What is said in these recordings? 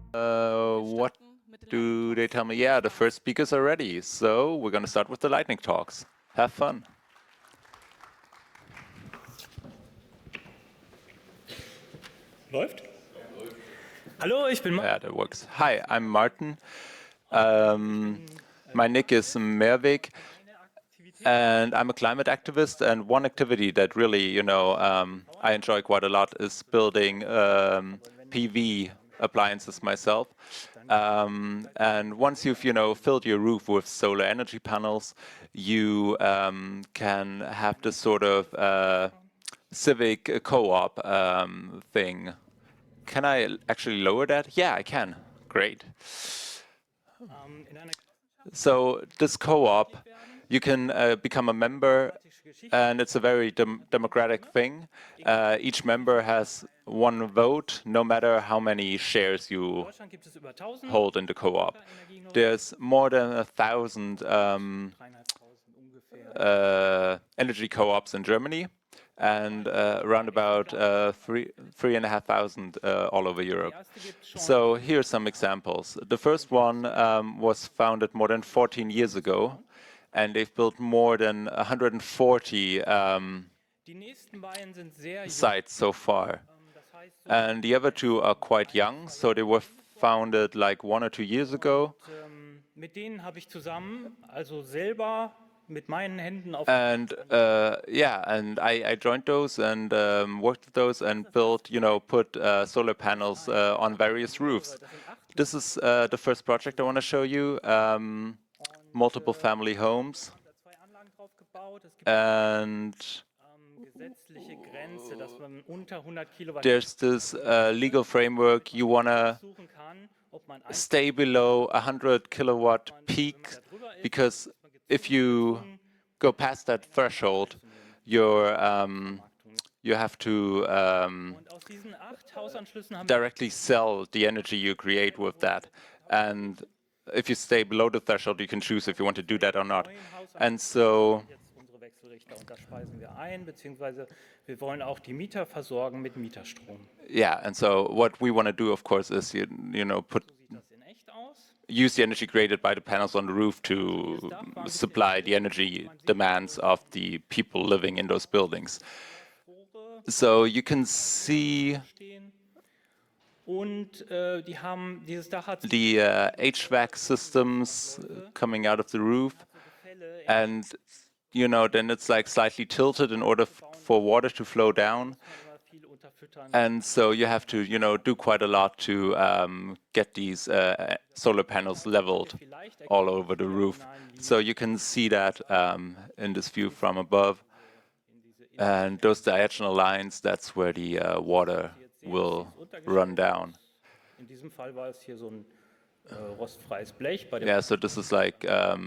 What do they tell me? Yeah, the first speakers are ready. So we're going to start with the lightning talks. Have fun. Läuft? Hallo, ich bin Yeah, that works. Hi, I'm Martin. My nick is Mervik, and I'm a climate activist. And one activity that really, I enjoy quite a lot is building PV appliances myself. And once you've, filled your roof with solar energy panels, you can have this sort of civic co-op thing. Can I actually lower that? Yeah, I can. Great. So this co-op, you can become a member, and it's a very democratic thing. Each member has one vote, no matter how many shares you hold in the co-op. There's more than 1,000 energy co-ops in Germany, and around about 3,500 all over Europe. So here are some examples. The first one was founded more than 14 years ago, and they've built more than 140 sites so far. And the other two are quite young, so they were founded like 1 or 2 years ago. Mit denen habe ich zusammen, also selber mit meinen Händen auf. And I joined those and worked with those and built, put solar panels on various roofs. This is the first project I want to show you. Multiple family homes. And there's this legal framework. You want to stay below 100 kilowatt peak, because if you go past that threshold, you have to directly sell the energy you create with that. And if you stay below the threshold, you can choose if you want to do that or not. And so yeah, and so what we want to do, of course, is use the energy created by the panels on the roof to supply the energy demands of the people living in those buildings. So you can see the HVAC systems coming out of the roof, and then it's like slightly tilted in order for water to flow down. And so you have to, do quite a lot to get these solar panels leveled all over the roof. So you can see that in this view from above. And those diagonal lines, that's where the water will run down. Yeah, so this is like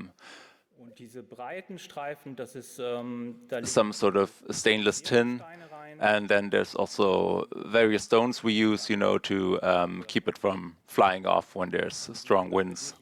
some sort of stainless tin. And then there's also various stones we use, to keep it from flying off when there's strong winds.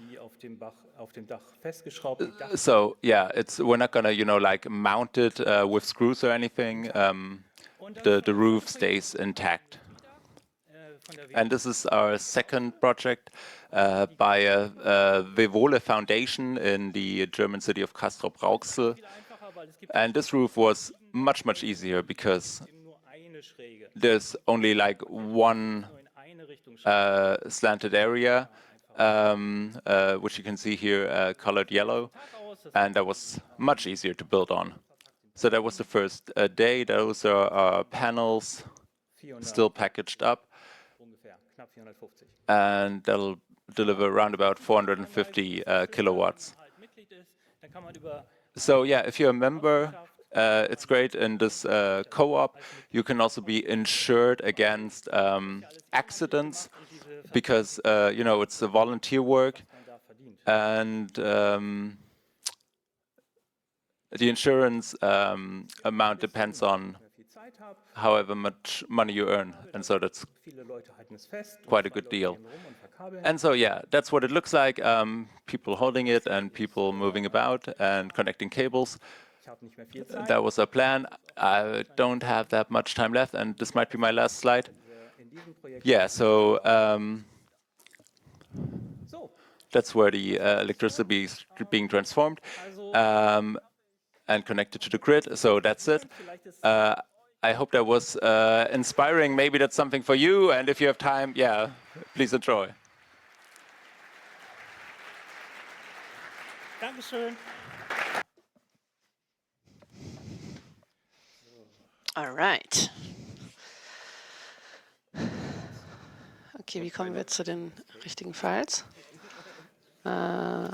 So yeah, we're not gonna, like mount it with screws or anything. The roof stays intact. And this is our second project by a Vevole Foundation in the German city of Castrop-Rauxel. And this roof was much, much easier because there's only like one slanted area, which you can see here colored yellow, and that was much easier to build on. So that was the first day. Those are our panels still packaged up, and that'll deliver around about 450 kilowatts. So yeah, if you're a member, it's great. In this co-op, you can also be insured against accidents, because it's a volunteer work, and the insurance amount depends on however much money you earn, and so that's quite a good deal. And so yeah, that's what it looks like, people holding it and people moving about and connecting cables. That was our plan. I don't have that much time left, and this might be my last slide. Yeah, so That's where the electricity is being transformed and connected to the grid. So that's it. I hope that was inspiring. Maybe that's something for you. And if you have time, yeah, please enjoy. Dankeschön. All right. Okay, wie kommen wir zu den richtigen Files? Ja,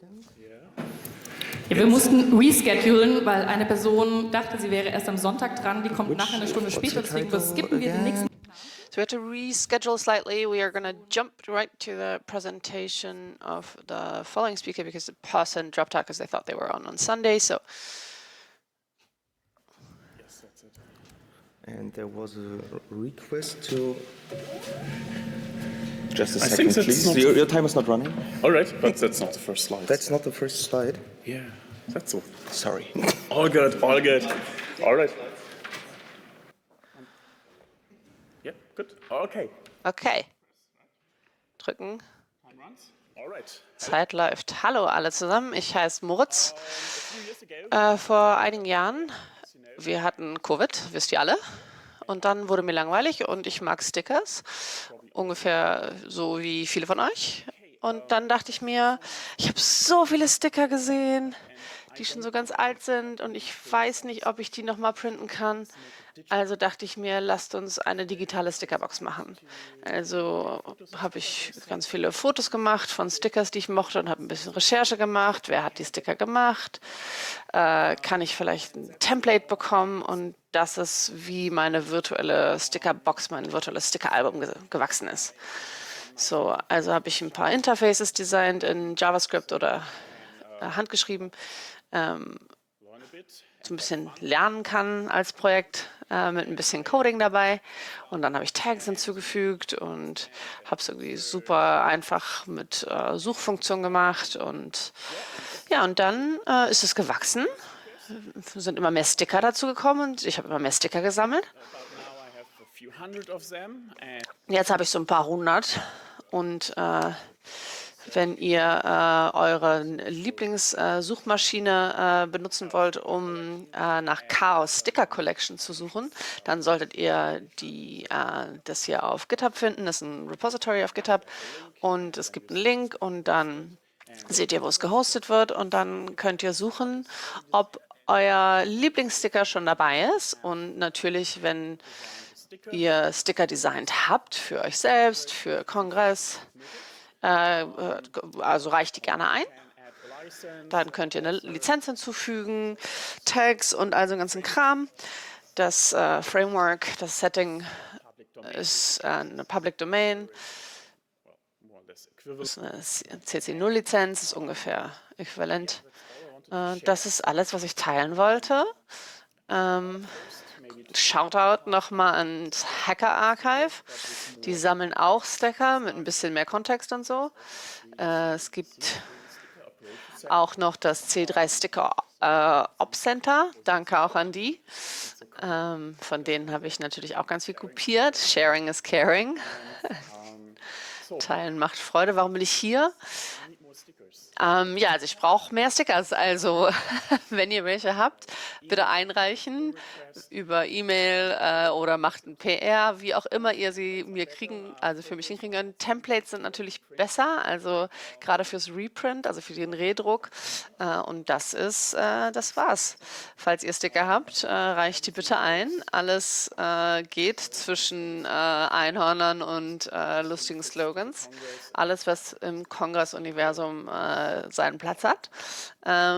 wir mussten reschedulen, weil eine Person dachte, sie wäre erst am Sonntag dran. Die kommt nachher eine Stunde später, deswegen skippen wir den nächsten. So we have to reschedule slightly. We are going to jump right to the presentation of the following speaker because the person dropped out because they thought they were on Sunday. So. Yes, that's it. And there was a request to. Just a second, please. Your time is not running. All right, but that's not the first slide. That's not the first slide. Yeah, that's all. Sorry. All good, all good. All right. Yeah, good. Okay. Okay. Drücken. Time runs. All right. Zeit läuft. Hallo alle zusammen, ich heiße Moritz. Vor einigen Jahren, wir hatten Covid, wisst ihr alle. Und dann wurde mir langweilig und ich mag Stickers, ungefähr so wie viele von euch. Und dann dachte ich mir, ich habe so viele Sticker gesehen, die schon so ganz alt sind und ich weiß nicht, ob ich die nochmal printen kann. Also dachte ich mir, lasst uns eine digitale Stickerbox machen. Also habe ich ganz viele Fotos gemacht von Stickers, die ich mochte und habe ein bisschen Recherche gemacht. Wer hat die Sticker gemacht? Kann ich vielleicht ein Template bekommen? Und das ist, wie meine virtuelle Stickerbox, mein virtuelles Stickeralbum gewachsen ist. So, also habe ich ein paar Interfaces designt in JavaScript oder handgeschrieben. So ein bisschen lernen kann als Projekt mit ein bisschen Coding dabei. Und dann habe ich Tags hinzugefügt und habe es irgendwie super einfach mit Suchfunktion gemacht. Und ja, und dann ist es gewachsen. Sind immer mehr Sticker dazu gekommen und ich habe immer mehr Sticker gesammelt. Jetzt habe ich so ein paar hundert und wenn ihr eure Lieblingssuchmaschine benutzen wollt, um nach Chaos Sticker Collection zu suchen, dann solltet ihr das hier auf GitHub finden. Das ist ein Repository auf GitHub und es gibt einen Link und dann seht ihr, wo es gehostet wird und dann könnt ihr suchen, ob euer Lieblingssticker schon dabei ist und natürlich, wenn ihr Sticker designt habt für euch selbst, für Kongress, also reicht die gerne ein. Dann könnt ihr eine Lizenz hinzufügen, Tags und all so einen ganzen Kram. Das Framework, das Setting ist eine Public Domain. Das ist eine CC0-Lizenz, ist ungefähr äquivalent. Das ist alles, was ich teilen wollte. Shoutout nochmal ans Hacker Archive. Die sammeln auch Sticker mit ein bisschen mehr Kontext und so. Es gibt auch noch das C3 Sticker Op Center. Danke auch an die. Von denen habe ich natürlich auch ganz viel kopiert. Sharing is caring. Teilen macht Freude. Warum bin ich hier? Ja, also ich brauche mehr Stickers. Also, wenn ihr welche habt, bitte einreichen über E-Mail oder macht ein PR, wie auch immer ihr sie mir kriegen, also für mich hinkriegen könnt. Templates sind natürlich besser, also gerade fürs Reprint, also für den Redruck. Und das war's. Falls ihr Sticker habt, reicht die bitte ein. Alles geht zwischen Einhörnern und lustigen Slogans. Alles, was im Kongress-Universum seinen Platz hat. Ja,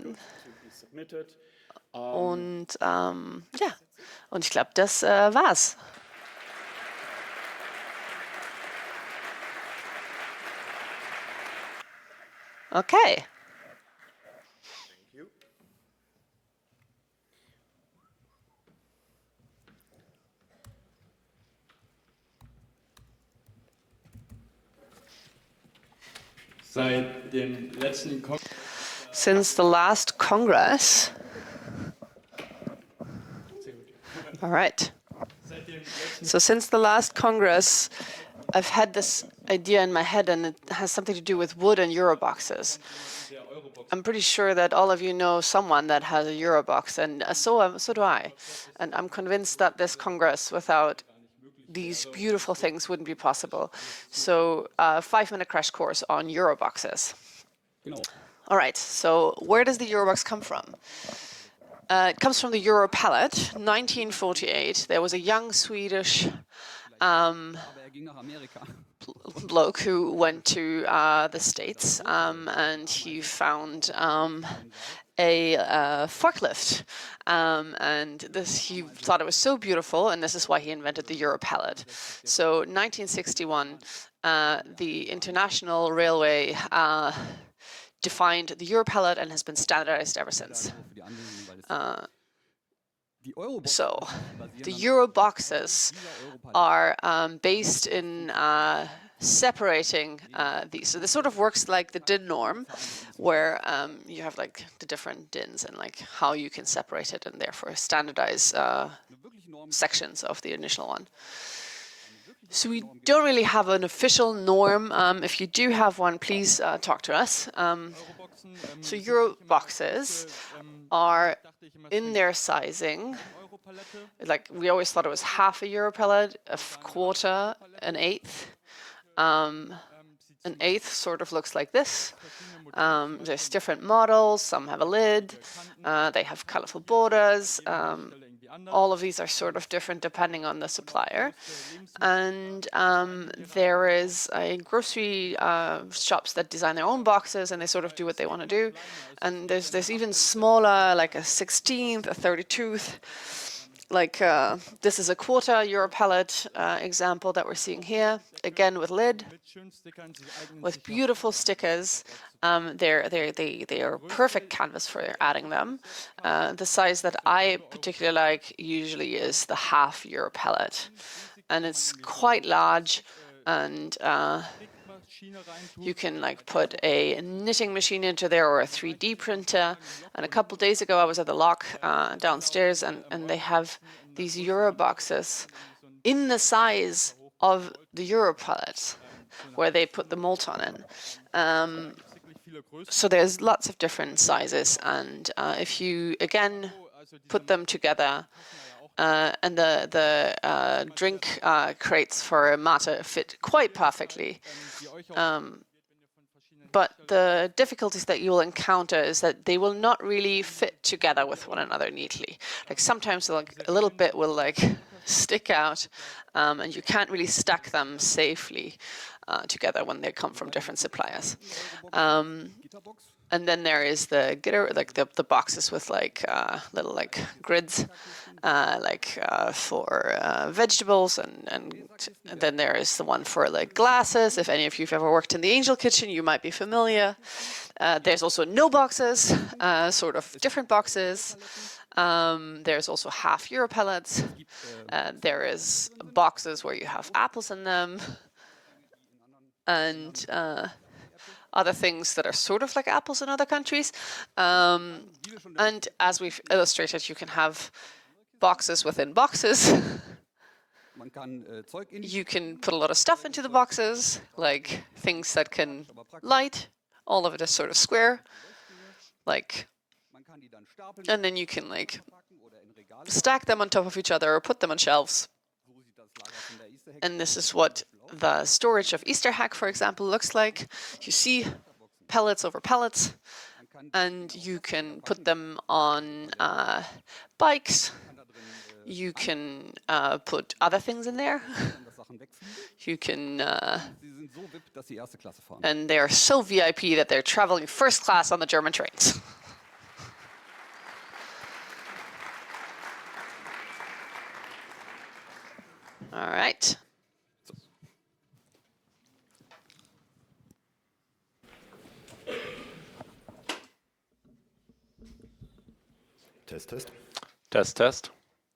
und ich glaube, das war's. Okay. Seit dem letzten Since the last Congress. All right. So since the last Congress, I've had this idea in my head, and it has something to do with wood and Euroboxes. I'm pretty sure that all of you know someone that has a Eurobox, and so do I. And I'm convinced that this Congress without these beautiful things wouldn't be possible. So, 5-minute crash course on Euroboxes. All right, so where does the Eurobox come from? It comes from the Europallet, 1948. There was a young Swedish bloke who went to the States, and he found a forklift, and he thought it was so beautiful, and this is why he invented the Europallet. So 1961, the International Railway defined the Europallet and has been standardized ever since. So the Euroboxes are based in separating these. So this sort of works like the DIN norm, where you have like the different DINs and like how you can separate it and therefore standardize sections of the initial one. So we don't really have an official norm. If you do have one, please talk to us. So Euroboxes are in their sizing. Like we always thought it was half a Europallet, a quarter, an eighth. An eighth sort of looks like this. There's different models. Some have a lid. They have colorful borders. All of these are sort of different depending on the supplier. And there is a grocery shops that design their own boxes, and they sort of do what they want to do. And there's even smaller, like a 16th, a 32th. Like this is a quarter Europallet example that we're seeing here, again with lid, with beautiful stickers. They are perfect canvas for adding them. The size that I particularly like usually is the half Europallet, and it's quite large, and you can like put a knitting machine into there or a 3D printer. And a couple days ago, I was at the Lock downstairs, and they have these Euroboxes in the size of the Europallet, where they put the Molton in. So there's lots of different sizes, and if you again put them together, and the drink crates for Mate fit quite perfectly. But the difficulties that you will encounter is that they will not really fit together with one another neatly. Like sometimes like a little bit will like stick out, and you can't really stack them safely together when they come from different suppliers. And then there is the getter, like the boxes with like little like grids, for vegetables, and then there is the one for like glasses. If any of you've ever worked in the Angel Kitchen, you might be familiar. There's also no boxes, sort of different boxes. There's also half Europallets. There is boxes where you have apples in them, and other things that are sort of like apples in other countries. And as we've illustrated, you can have boxes within boxes. You can put a lot of stuff into the boxes, like things that can light. All of it is sort of square, like, and then you can like stack them on top of each other or put them on shelves. And this is what the storage of Easter hack, for example, looks like. You see pellets over pallets, and you can put them on bikes. You can put other things in there. You can, and they are so VIP that they're traveling first class on the German trains. All right. Test, test. Test, test.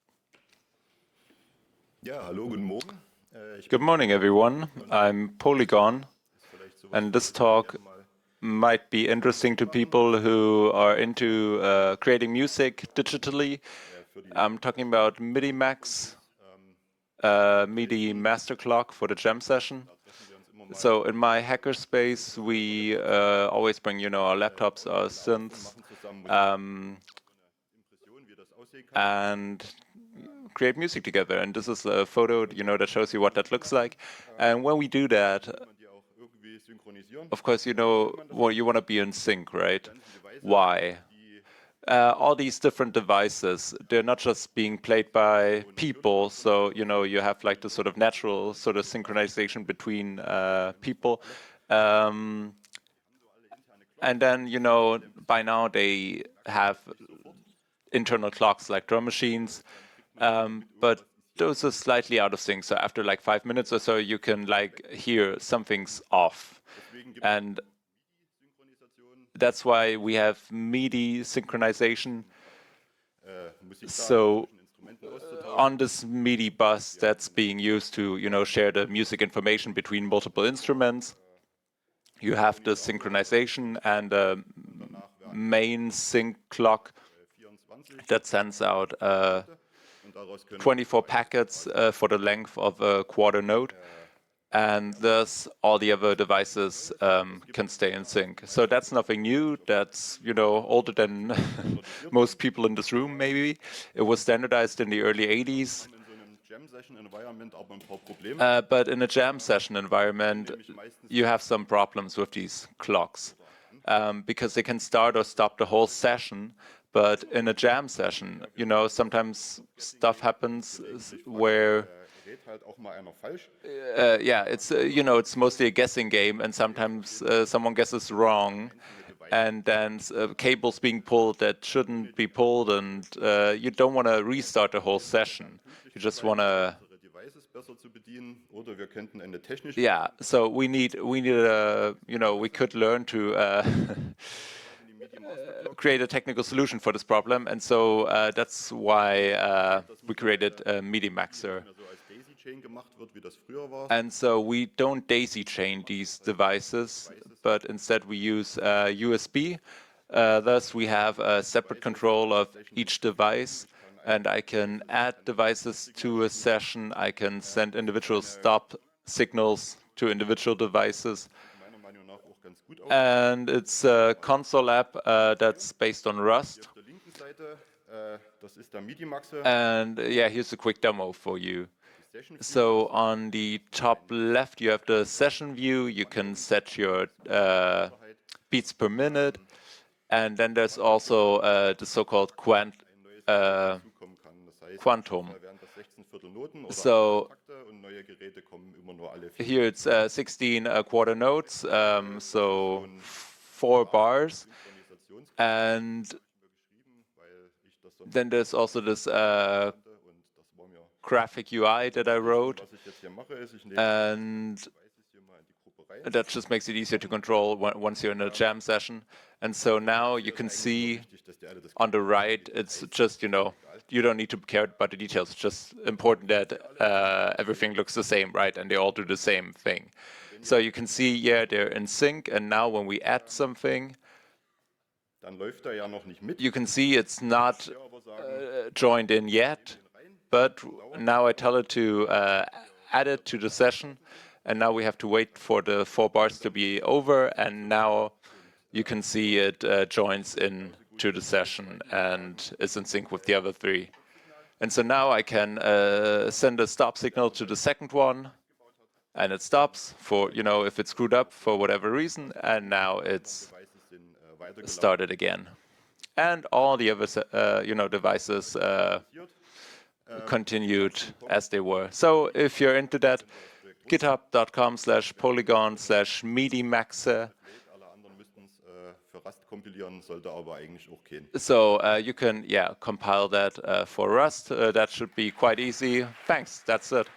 Ja, hallo, guten Morgen. Good morning, everyone. I'm Polygon, and this talk might be interesting to people who are into creating music digitally. I'm talking about MIDI Max. MIDI master clock for the jam session. So in my hackerspace, we always bring, you know, our laptops, our synths, and create music together. And this is a photo, you know, that shows you what that looks like. And when we do that, of course, you know, well, you want to be in sync, right? Why? All these different devices, they're not just being played by people. So, you know, you have like the sort of natural sort of synchronization between people. And then, you know, by now they have internal clocks like drum machines, but those are slightly out of sync. So after like 5 minutes or so, you can like hear something's off. And that's why we have MIDI synchronization. So on this MIDI bus that's being used to, you know, share the music information between multiple instruments, you have the synchronization and the main sync clock that sends out 24 packets for the length of a quarter note. And thus all the other devices can stay in sync. So that's nothing new. That's, you know, older than most people in this room, maybe. It was standardized in the early 80s. But in a jam session environment, you have some problems with these clocks because they can start or stop the whole session. But in a jam session, you know, sometimes stuff happens where yeah, it's you know, it's mostly a guessing game, and sometimes someone guesses wrong, and then cables being pulled that shouldn't be pulled, and you don't want to restart the whole session. You just want to. Yeah, so we need a, you know, we could learn to create a technical solution for this problem, and so that's why we created MIDI Maxer. And so we don't daisy chain these devices, but instead we use USB. Thus we have a separate control of each device, and I can add devices to a session. I can send individual stop signals to individual devices. And it's a console app that's based on Rust. And yeah, here's a quick demo for you. So on the top left, you have the session view. You can set your beats per minute. And then there's also the so-called quantum. So here it's 16 quarter notes, so 4 bars. And then there's also this graphic UI that I wrote, and that just makes it easier to control once you're in a jam session. And so now you can see on the right, it's just, you know, you don't need to care about the details. It's just important that everything looks the same, right? And they all do the same thing. So you can see, yeah, they're in sync. And now when we add something, you can see it's not joined in yet. But now I tell it to add it to the session, and now we have to wait for the 4 bars to be over, and now you can see it joins in to the session and is in sync with the other 3. And so now I can send a stop signal to the second one, and it stops for, you know, if it's screwed up for whatever reason, and now it's started again. And all the other, you know, devices continued as they were. So if you're into that, github.com/polygon/MIDI-Maxer. So you can, yeah, compile that for Rust. That should be quite easy. Thanks, that's it.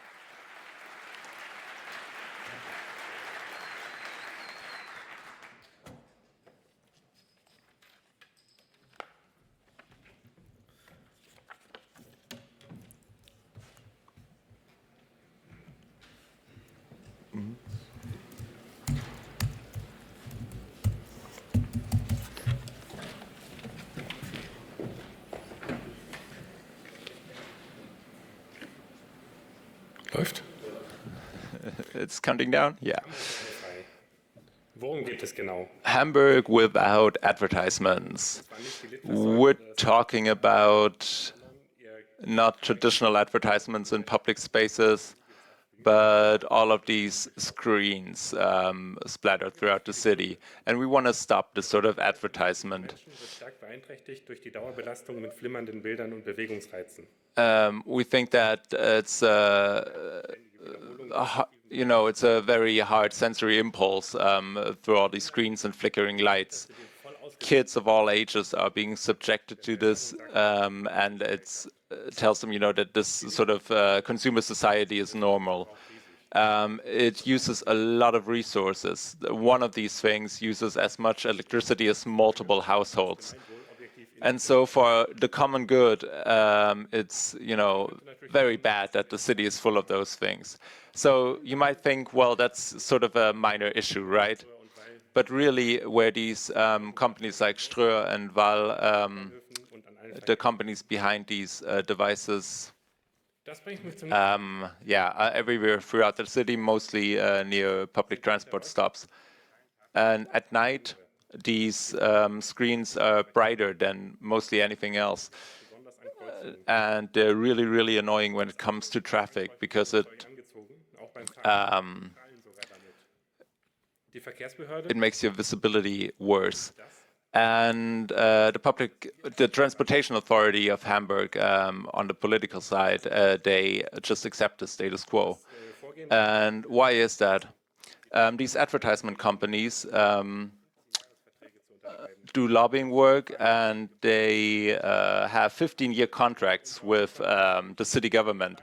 It's counting down? Yeah. Worum geht es genau? Hamburg without advertisements. We're talking about not traditional advertisements in public spaces, but all of these screens splattered throughout the city. And we want to stop this sort of advertisement. Wird stark beeinträchtigt durch die Dauerbelastung mit flimmernden Bildern und Bewegungsreizen. We think that it's it's a very hard sensory impulse through all these screens and flickering lights. Kids of all ages are being subjected to this, and it tells them, that this sort of consumer society is normal. It uses a lot of resources. One of these things uses as much electricity as multiple households. And so for the common good, it's, very bad that the city is full of those things. So you might think, well, that's sort of a minor issue, right? But really, where these companies like Ströer and Wall, the companies behind these devices, Das bringt mich zum are everywhere throughout the city, mostly near public transport stops. And at night, these screens are brighter than mostly anything else. And they're really, really annoying when it comes to traffic because it makes your visibility worse. And the Transportation Authority of Hamburg, on the political side, they just accept the status quo. And why is that? These advertisement companies do lobbying work, and they have 15-year contracts with the city government.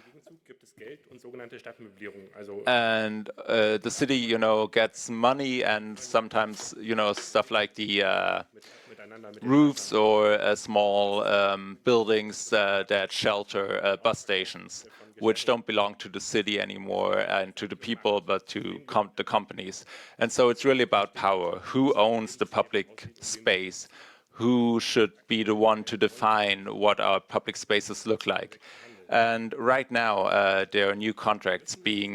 And the city, gets money and sometimes, stuff like the roofs or small buildings that shelter bus stations, which don't belong to the city anymore and to the people, but to the companies. And so it's really about power. Who owns the public space? Who should be the one to define what our public spaces look like? And right now, there are new contracts being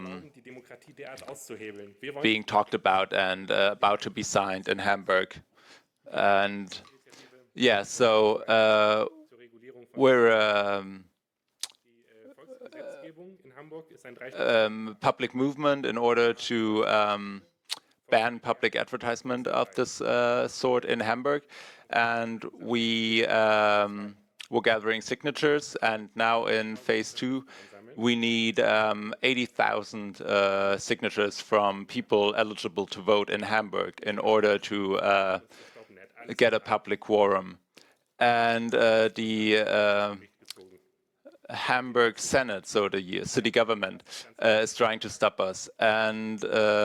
talked about and about to be signed in Hamburg. And yeah, so we're public movement in order to ban public advertisement of this sort in Hamburg. And we're gathering signatures, and now in phase 2, we need 80,000 signatures from people eligible to vote in Hamburg in order to get a public quorum. And the Hamburg Senate, so the city government, is trying to stop us, and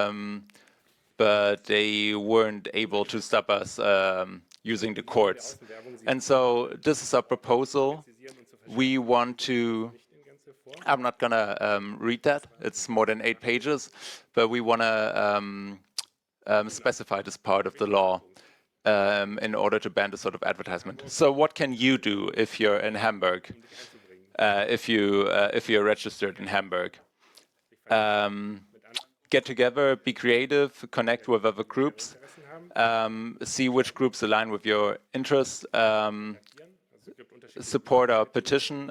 but they weren't able to stop us using the courts. And so this is our proposal. We want to, I'm not going to read that, it's more than 8 pages, but we want to specify this part of the law in order to ban this sort of advertisement. So what can you do if you're in Hamburg, if you're registered in Hamburg? Get together, be creative, connect with other groups, see which groups align with your interests, support our petition.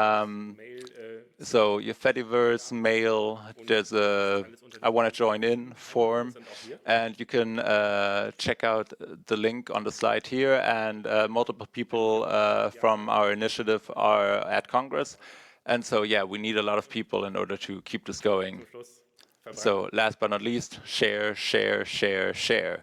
So your Fediverse, mail, there's a I want to join in form, and you can check out the link on the slide here, and multiple people from our initiative are at Congress. And so, yeah, we need a lot of people in order to keep this going. So last but not least, share, share, share, share.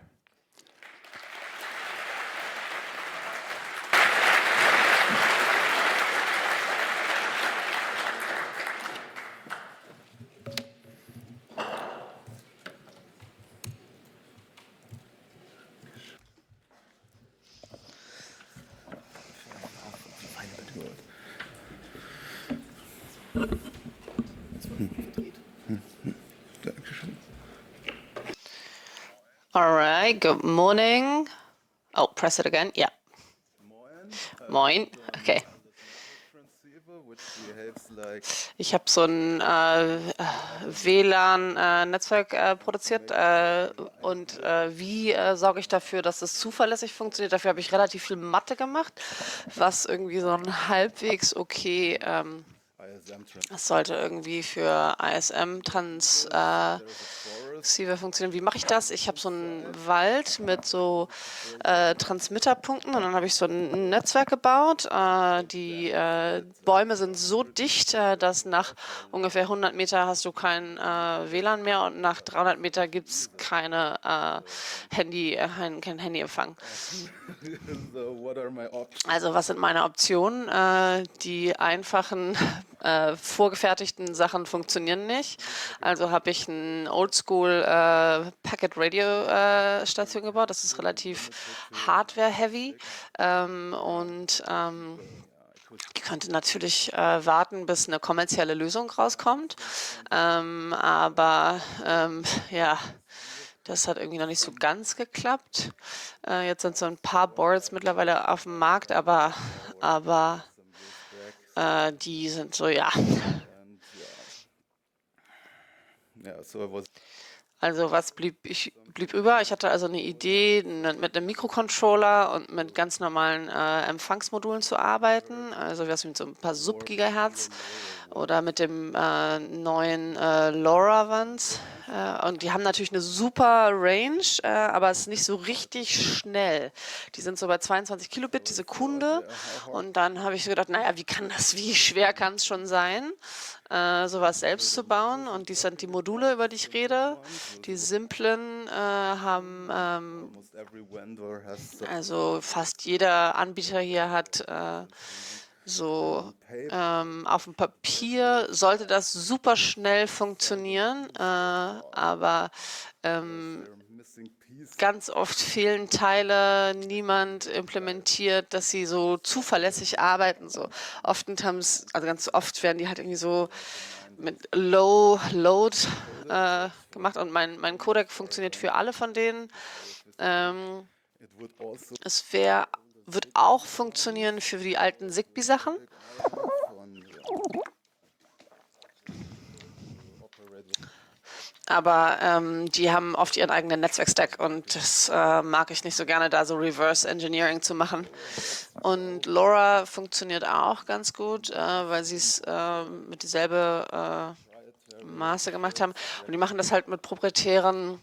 All right, good morning. Oh, press it again. Yeah. Moin. Okay. Ich habe so ein WLAN-Netzwerk produziert und wie sorge ich dafür, dass es zuverlässig funktioniert? Dafür habe ich relativ viel Mathe gemacht, was irgendwie so ein halbwegs okay, das sollte irgendwie für ISM-Transceiver funktionieren. Wie mache ich das? Ich habe so einen Wald mit so Transmitterpunkten und dann habe ich so ein Netzwerk gebaut. Die Bäume sind so dicht, dass nach ungefähr 100 Meter hast du kein WLAN mehr und nach 300 Meter gibt es kein Handyempfang. Also was sind meine Optionen? Die einfachen vorgefertigten Sachen funktionieren nicht. Also habe ich ein Oldschool Packet Radio Station gebaut. Das ist relativ Hardware-heavy ich könnte natürlich warten, bis eine kommerzielle Lösung rauskommt. Ja, das hat irgendwie noch nicht so ganz geklappt. Jetzt sind so ein paar Boards mittlerweile auf dem Markt, aber die sind so, ja. Also was blieb über? Ich hatte also eine Idee, mit einem Mikrocontroller und mit ganz normalen Empfangsmodulen zu arbeiten, also was mit so ein paar Sub-Gigahertz oder mit dem neuen LoRaWANs. Und die haben natürlich eine super Range, aber es ist nicht so richtig schnell. Die sind so bei 22 Kilobit, diese Kunde. Und dann habe ich so gedacht, naja, wie schwer kann es schon sein, sowas selbst zu bauen? Und dies sind die Module, über die ich rede. Die simplen haben, also fast jeder Anbieter hier hat auf dem Papier sollte das super schnell funktionieren, aber ganz oft fehlen Teile, niemand implementiert, dass sie so zuverlässig arbeiten. Also ganz oft werden die halt irgendwie so mit Low Load gemacht und mein Codec funktioniert für alle von denen. Es wird auch funktionieren für die alten Zigbee-Sachen. Aber die haben oft ihren eigenen Netzwerkstack und das mag ich nicht so gerne, da so Reverse Engineering zu machen. Und LoRa funktioniert auch ganz gut, weil sie es mit dieselbe Maße gemacht haben. Und die machen das halt mit proprietären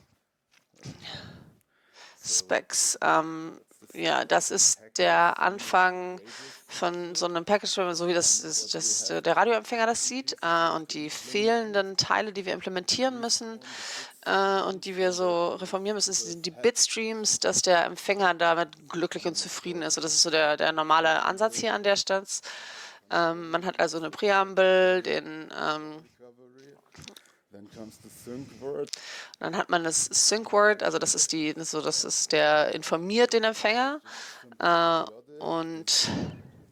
Specs. Ja, das ist der Anfang von so einem Package, so wie der Radioempfänger das sieht. Und die fehlenden Teile, die wir implementieren müssen und die wir so reformieren müssen, sind die Bitstreams, dass der Empfänger damit glücklich und zufrieden ist. So, das ist so der normale Ansatz hier an der Stelle. Man hat also eine Präambel, dann hat man das Sync-Word, also das ist der informiert den Empfänger und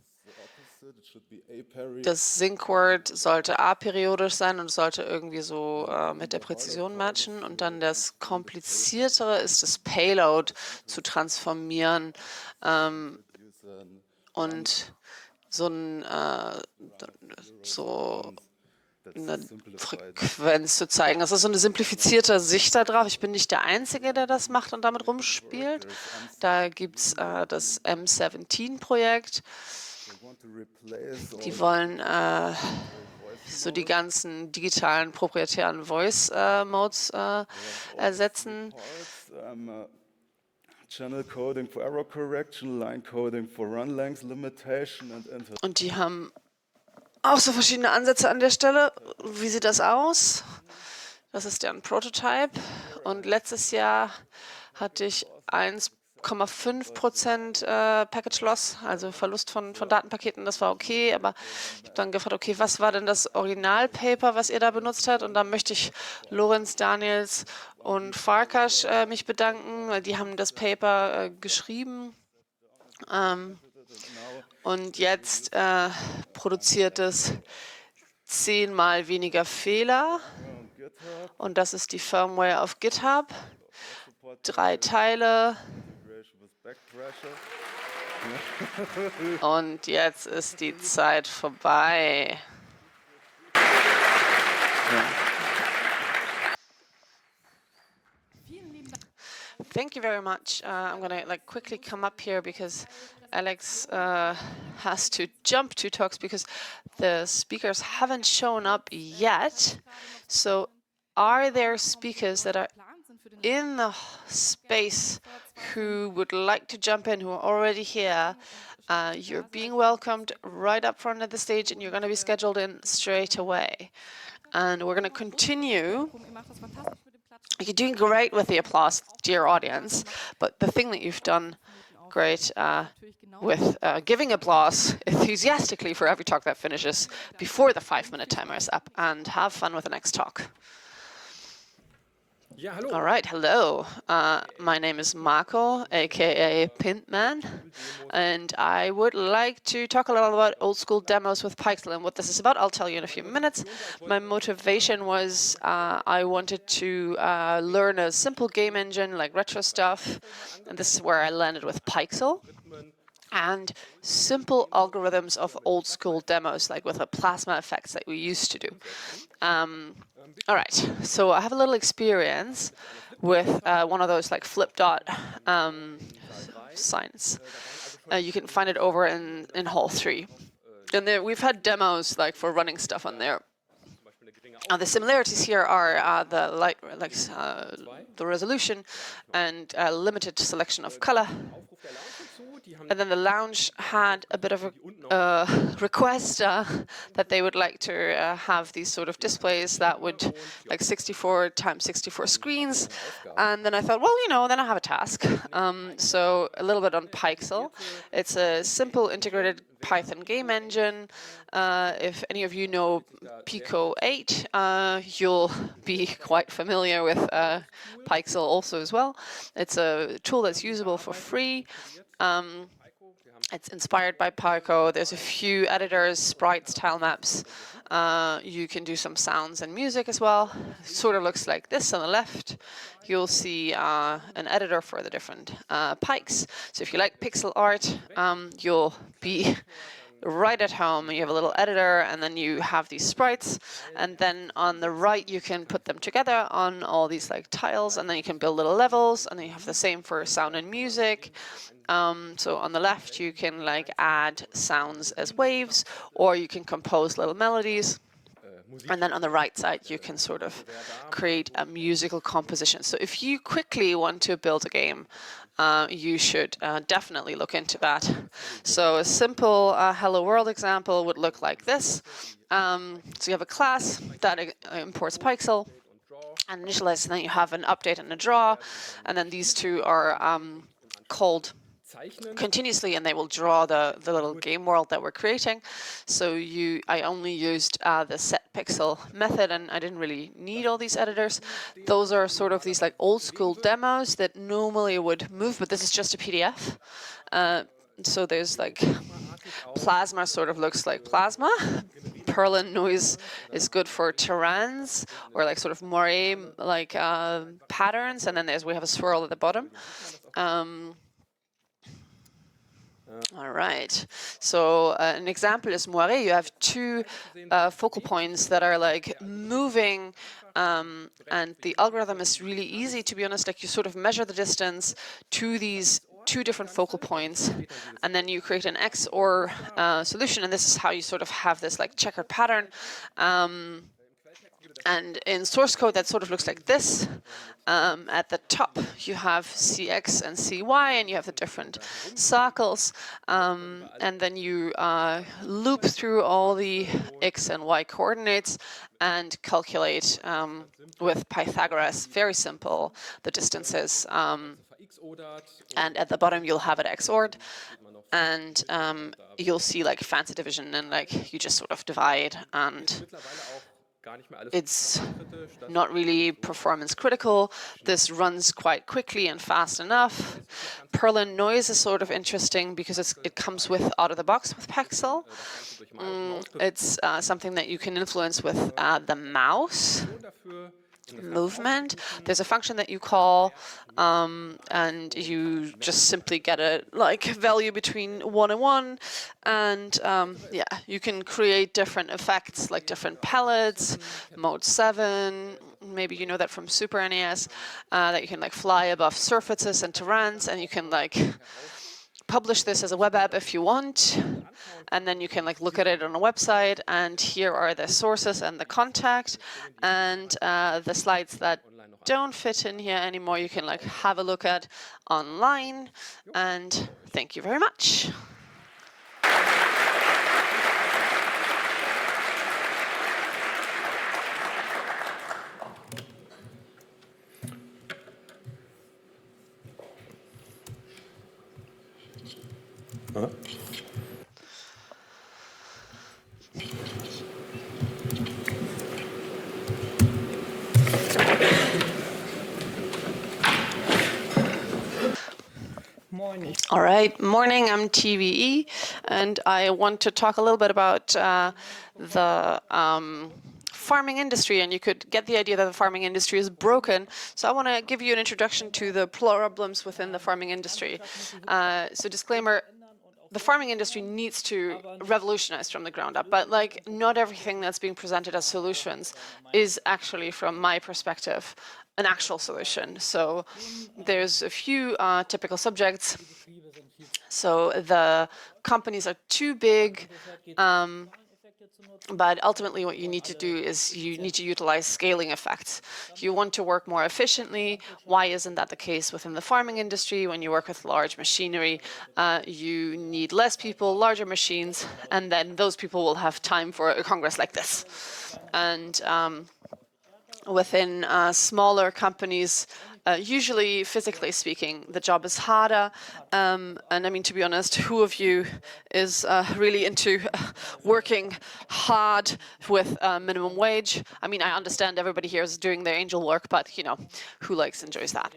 das Sync-Word sollte aperiodisch sein und sollte irgendwie so mit der Präzision matchen. Und dann das Kompliziertere ist das Payload zu transformieren und eine Frequenz zu zeigen. Das ist so eine simplifizierte Sicht da drauf. Ich bin nicht der Einzige, der das macht und damit rumspielt. Da gibt es das M17-Projekt. Die wollen so die ganzen digitalen proprietären Voice-Modes ersetzen. Channel coding for error correction, line coding for run length limitation and Und die haben auch so verschiedene Ansätze an der Stelle. Wie sieht das aus? Das ist deren Prototype. Und letztes Jahr hatte ich 1,5% Package Loss, also Verlust von Datenpaketen. Das war okay, aber ich habe dann gefragt, okay, was war denn das Originalpaper, was ihr da benutzt habt? Und da möchte ich Lorenz, Daniels und Farkas mich bedanken, weil die haben das Paper geschrieben. Und jetzt produziert es 10-mal weniger Fehler. Und das ist die Firmware auf GitHub. 3 Teile. Back pressure. Und jetzt ist die Zeit vorbei. Thank you very much. I'm gonna quickly come up here because Alex has to jump to talks because the speakers haven't shown up yet. So are there speakers that are in the space who would like to jump in, who are already here? You're being welcomed right up front of the stage, and you're going to be scheduled in straight away. And we're going to continue. You're doing great with the applause, dear audience, but the thing that you've done great with giving applause enthusiastically for every talk that finishes before the 5-minute timer is up, and have fun with the next talk. All right, hello. My name is Marco, aka Pintman, and I would like to talk a little about old school demos with Pixel. And what this is about, I'll tell you in a few minutes. My motivation was I wanted to learn a simple game engine like retro stuff, and this is where I landed with Pixel. And simple algorithms of old school demos, like with the plasma effects that we used to do. All right, so I have a little experience with one of those like flip dot signs. You can find it over in Hall 3. And there, we've had demos like for running stuff on there. The similarities here are the light, the resolution, and a limited selection of color. And then the lounge had a bit of a request that they would like to have these sort of displays that would, like 64 times 64 screens. And then I thought, well, you know, then I have a task. So a little bit on Pixel. It's a simple integrated Python game engine. If any of you know Pico 8, you'll be quite familiar with Pixel also as well. It's a tool that's usable for free. It's inspired by Pico. There's a few editors, sprites, tile maps. You can do some sounds and music as well. It sort of looks like this on the left. You'll see an editor for the different pikes. So if you like pixel art, you'll be right at home. You have a little editor, and then you have these sprites, and then on the right you can put them together on all these like tiles, and then you can build little levels, and then you have the same for sound and music. So on the left you can like add sounds as waves, or you can compose little melodies. And then on the right side, you can sort of create a musical composition. So if you quickly want to build a game, you should definitely look into that. So a simple Hello World example would look like this. So you have a class that imports Pixel and initializes, and then you have an update and a draw. And then these two are called continuously, and they will draw the little game world that we're creating. So I only used the set pixel method, and I didn't really need all these editors. Those are sort of these like old school demos that normally would move, but this is just a PDF. So there's like Plasma sort of looks like Plasma. Perlin noise is good for terrains or like sort of moire like patterns, and then we have a swirl at the bottom. All right, so an example is moire. You have two focal points that are like moving, and the algorithm is really easy, to be honest. Like you sort of measure the distance to these two different focal points, and then you create an XOR solution, and this is how you sort of have this like checkered pattern. And in source code, that sort of looks like this. At the top, you have CX and CY, and you have the different circles. And then you loop through all the X and Y coordinates and calculate with Pythagoras, very simple, the distances. And at the bottom, you'll have it XOR'd. And you'll see like fancy division, and like you just sort of divide, and it's not really performance critical. This runs quite quickly and fast enough. Perlin noise is sort of interesting because it comes with out of the box with Pixel. It's something that you can influence with the mouse. movement. There's a function that you call, and you just simply get a value between 1 and 1, and yeah, you can create different effects like different pellets, mode 7. Maybe you know that from Super NES, that you can fly above surfaces and terrains, and you can publish this as a web app if you want, and then you can look at it on a website, and here are the sources and the contact, and the slides that don't fit in here anymore you can have a look at online, and thank you very much. All right, morning, I'm TVE, and I want to talk a little bit about the farming industry, and you could get the idea that the farming industry is broken. So I want to give you an introduction to the problems within the farming industry. So disclaimer, the farming industry needs to revolutionize from the ground up, but not everything that's being presented as solutions is actually, from my perspective, an actual solution. So there's a few typical subjects. So the companies are too big, but ultimately what you need to do is you need to utilize scaling effects. You want to work more efficiently. Why isn't that the case within the farming industry? When you work with large machinery, you need less people, larger machines, and then those people will have time for a congress like this. And within smaller companies, usually, physically speaking, the job is harder. And I mean, to be honest, who of you is really into working hard with minimum wage? I mean, I understand everybody here is doing their angel work, but, who enjoys that?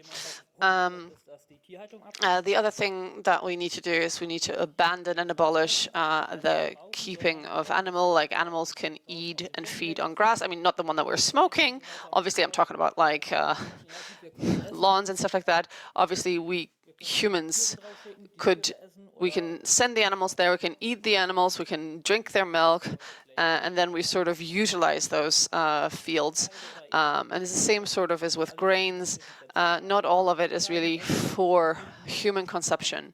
The other thing that we need to do is we need to abandon and abolish the keeping of animals can eat and feed on grass. I mean, not the one that we're smoking. Obviously, I'm talking about lawns and stuff like that. Obviously, we humans we can send the animals there, we can eat the animals, we can drink their milk, and then we sort of utilize those fields. And it's the same sort of as with grains. Not all of it is really for human consumption.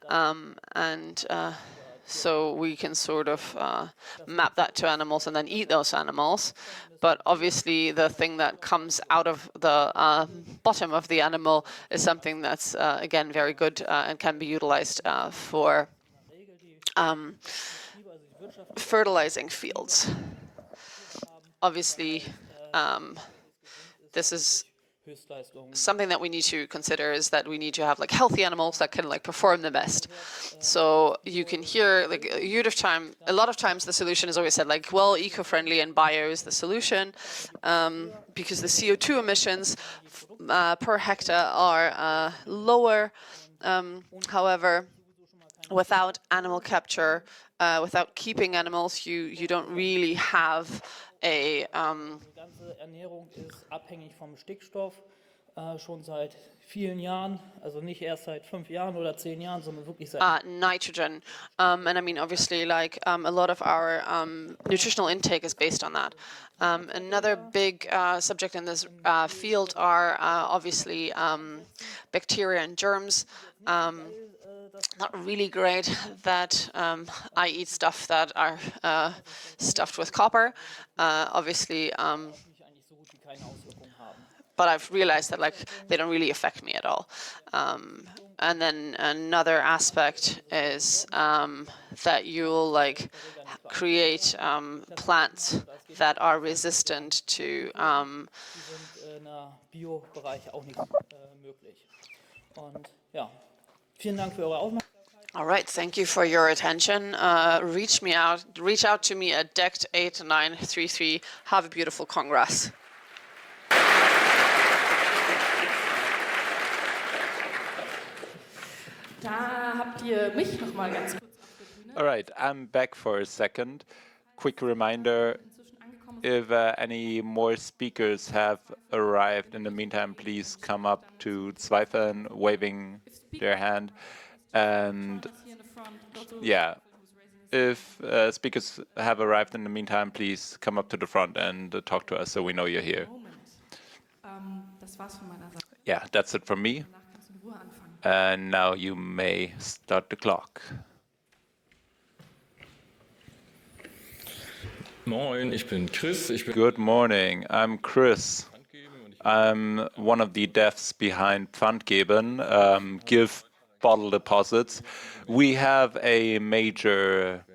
So we can sort of map that to animals and then eat those animals. But obviously the thing that comes out of the bottom of the animal is something that's, again, very good and can be utilized for fertilizing fields. Obviously, this is something that we need to consider, is that we need to have healthy animals that can perform the best. So you can hear a lot of times the solution is always said well, eco-friendly and bio is the solution, because the CO2 emissions per hectare are lower. However, without animal capture, without keeping animals, you don't really have a Ernährung ist abhängig vom Stickstoff, schon seit vielen Jahren, also nicht erst seit 5 Jahren oder 10 Jahren, sondern wirklich seit nitrogen. And I mean, obviously, a lot of our nutritional intake is based on that. Another big subject in this field are obviously bacteria and germs. Not really great that I eat stuff that are stuffed with copper. Obviously, but I've realized that they don't really affect me at all. And then another aspect is that you'll create plants that are resistant to Bio-Bereich auch nicht möglich. Und ja, vielen Dank für eure Aufmerksamkeit. All right, thank you for your attention. Reach out to me at DECT8933. Have a beautiful Congress. Da habt ihr mich noch mal ganz kurz auf der Bühne. All right, I'm back for a second. Quick reminder, If any more speakers have arrived in the meantime, please come up to Zweifern, waving their hand. And yeah, if speakers have arrived in the meantime, please come up to the front and talk to us so we know you're here. Yeah, that's it from me. And now you may start the clock. Moin, ich bin Chris. Good morning, I'm Chris. I'm one of the devs behind Pfandgeben, give bottle deposits. We have a major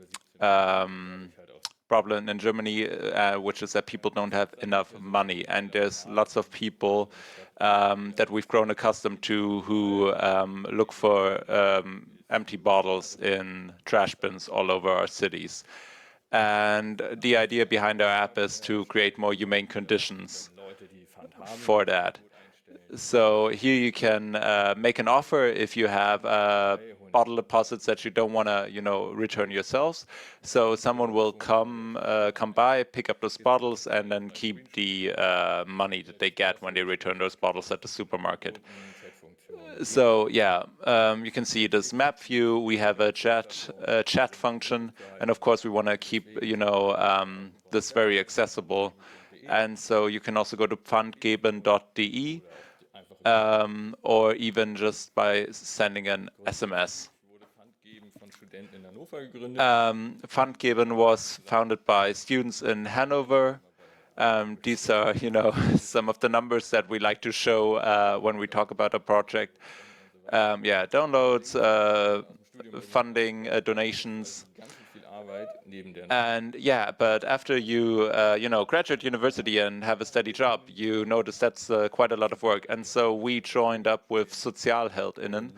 problem in Germany, which is that people don't have enough money. And there's lots of people that we've grown accustomed to who look for empty bottles in trash bins all over our cities. And the idea behind our app is to create more humane conditions for that. So here you can make an offer if you have bottle deposits that you don't want to, return yourselves. So someone will come by, pick up those bottles, and then keep the money that they get when they return those bottles at the supermarket. So yeah, you can see this map view. We have a chat function, and of course we want to keep this very accessible. And so you can also go to pfandgeben.de or even just by sending an SMS. Pfandgeben was founded by students in Hanover. These are, some of the numbers that we like to show when we talk about a project. Downloads, funding, donations. And but after you, graduate university and have a steady job, you notice that's quite a lot of work. And so we joined up with Sozialheldinnen.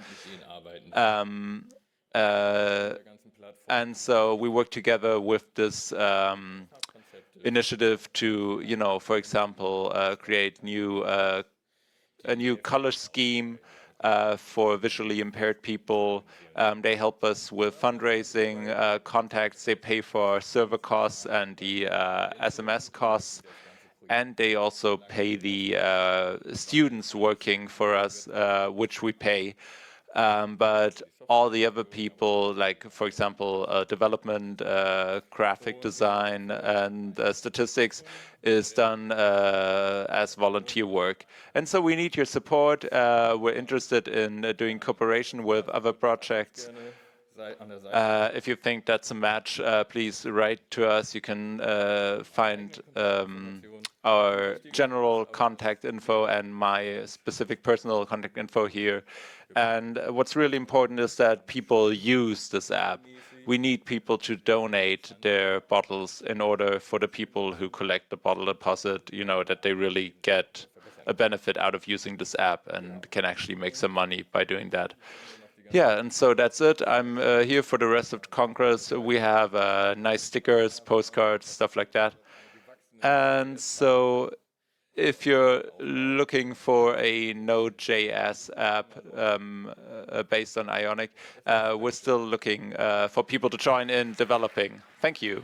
And so we work together with this initiative to, for example, create a new color scheme for visually impaired people. They help us with fundraising, contacts. They pay for server costs and the SMS costs. And they also pay the students working for us, which we pay. But all the other people, like, for example, development, graphic design, and statistics is done as volunteer work. And so we need your support. We're interested in doing cooperation with other projects. If you think that's a match, please write to us. You can find our general contact info and my specific personal contact info here. And what's really important is that people use this app. We need people to donate their bottles in order for the people who collect the bottle deposit, that they really get a benefit out of using this app and can actually make some money by doing that. Yeah, and so that's it. I'm here for the rest of the Congress. We have nice stickers, postcards, stuff like that. And so if you're looking for a Node.js app based on Ionic, we're still looking for people to join in developing. Thank you.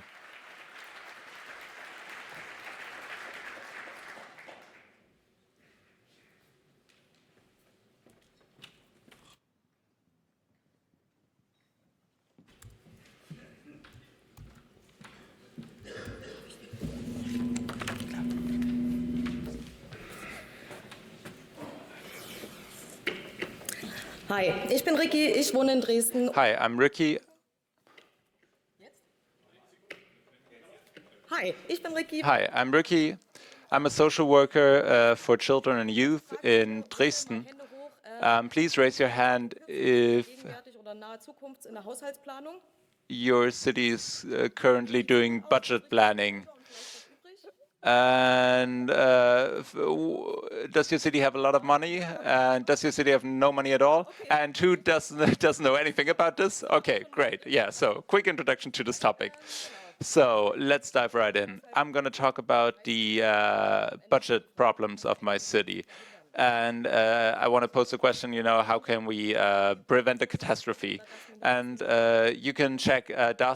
Hi, ich bin Ricky, ich wohne in Dresden. Hi, I'm Ricky. Hi, ich bin Ricky. Hi, I'm Ricky. I'm a social worker for children and youth in Dresden. Please raise your hand if your city is currently doing budget planning. And does your city have a lot of money? And does your city have no money at all? And who doesn't know anything about this? Okay, great. Yeah, so quick introduction to this topic. So let's dive right in. I'm going to talk about the budget problems of my city. And I want to pose a question, how can we prevent a catastrophe? And you can check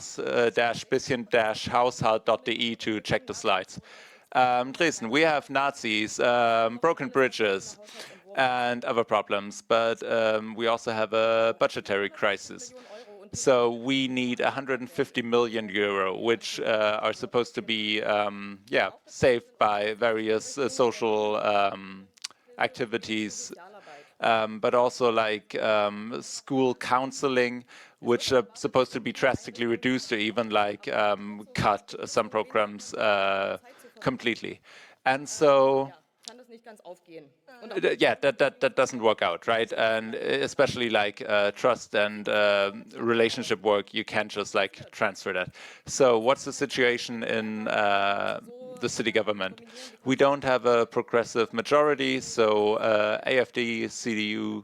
das-bisschen-haushalt.de to check the slides. Dresden, we have Nazis, broken bridges, and other problems, but we also have a budgetary crisis. So we need 150 million euro, which are supposed to be, saved by various social activities, but also like school counseling, which are supposed to be drastically reduced or even like cut some programs completely. And so that doesn't work out, right? And especially like trust and relationship work, you can't just like transfer that. So what's the situation in the city government? We don't have a progressive majority, so AfD, CDU,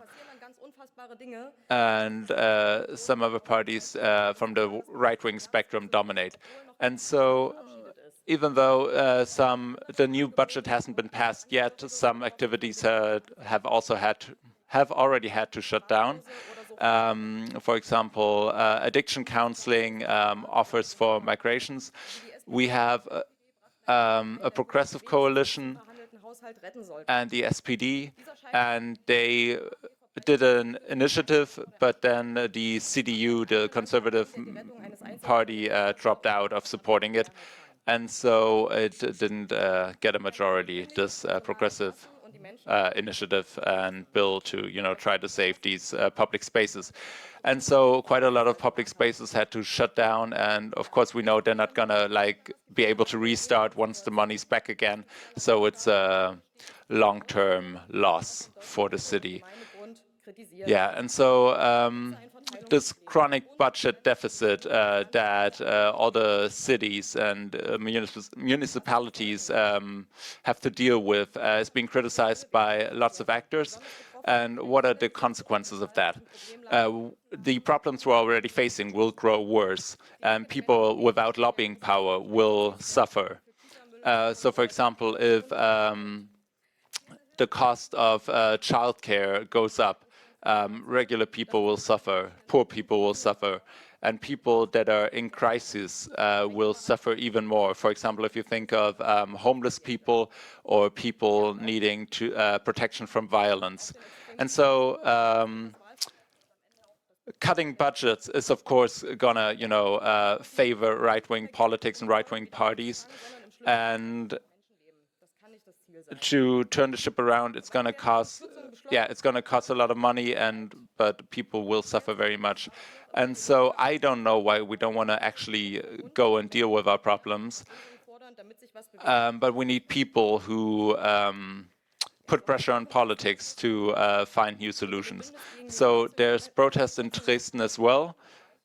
and some other parties from the right-wing spectrum dominate. And so even though the new budget hasn't been passed yet, some activities have already had to shut down. For example, addiction counseling, offers for migrations. We have a progressive coalition and the SPD, and they did an initiative, but then the CDU, the Conservative Party, dropped out of supporting it. And so it didn't get a majority, this progressive initiative and bill to, try to save these public spaces. And so quite a lot of public spaces had to shut down. And of course, we know they're not gonna be able to restart once the money's back again. So it's a long-term loss for the city. Yeah, and so this chronic budget deficit that all the cities and municipalities have to deal with is being criticized by lots of actors. And what are the consequences of that? The problems we're already facing will grow worse, and people without lobbying power will suffer. So, for example, if the cost of childcare goes up, regular people will suffer, poor people will suffer, and people that are in crisis will suffer even more. For example, if you think of homeless people or people needing protection from violence. And so cutting budgets is, of course, gonna, favor right-wing politics and right-wing parties. And to turn the ship around, it's going to cost, it's going to cost a lot of money, but people will suffer very much. And so I don't know why we don't want to actually go and deal with our problems. But we need people who put pressure on politics to find new solutions. So there's protests in Dresden as well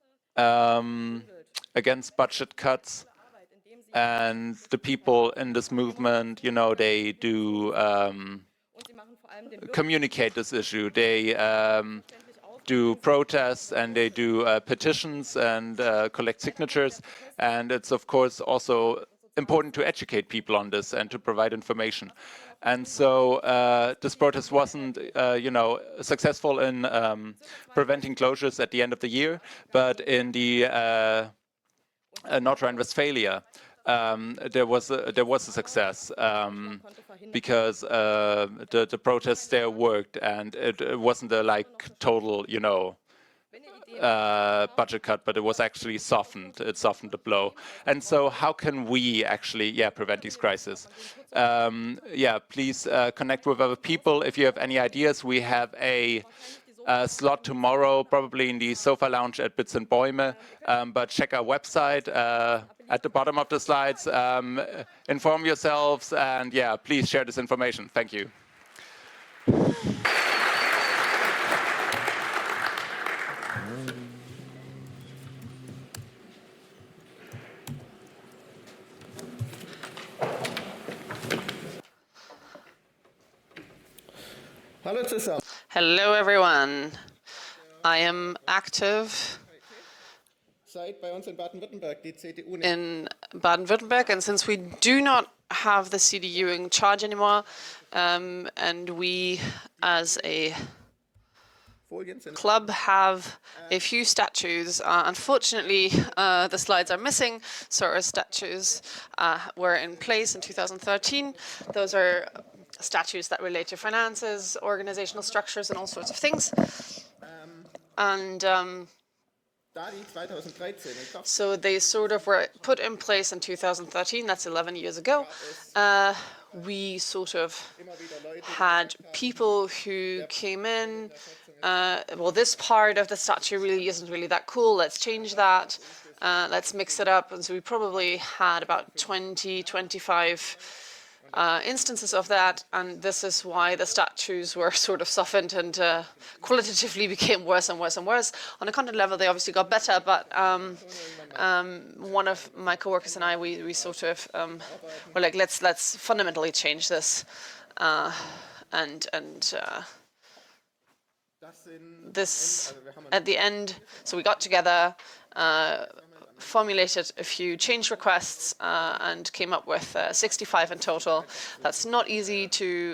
against budget cuts. And the people in this movement, they do communicate this issue. They do protests and they do petitions and collect signatures. And it's, of course, also important to educate people on this and to provide information. And so this protest wasn't, successful in preventing closures at the end of the year, but in the North Rhine-Westphalia, there was a success because the protests there worked, and it wasn't a total budget cut, but it was actually softened. It softened the blow. And so how can we actually prevent these crises? Please connect with other people. If you have any ideas, we have a slot tomorrow, probably in the sofa lounge at Bits and Bäume, but check our website at the bottom of the slides. Inform yourselves, and please share this information. Thank you. Hello, everyone. I am active in Baden-Württemberg, and since we do not have the CDU in charge anymore, and we, as a club, have a few statues. Unfortunately, the slides are missing, so our statues were in place in 2013. Those are statues that relate to finances, organizational structures, and all sorts of things. And so they sort of were put in place in 2013, that's 11 years ago. We sort of had people who came in, well, this part of the statue really isn't really that cool, let's change that, let's mix it up. And so we probably had about 20, 25 instances of that, and this is why the statues were sort of softened and qualitatively became worse and worse and worse. On a content level, they obviously got better, but one of my coworkers and I, we sort of were like, let's fundamentally change this, this at the end. So we got together, formulated a few change requests, and came up with 65 in total. That's not easy to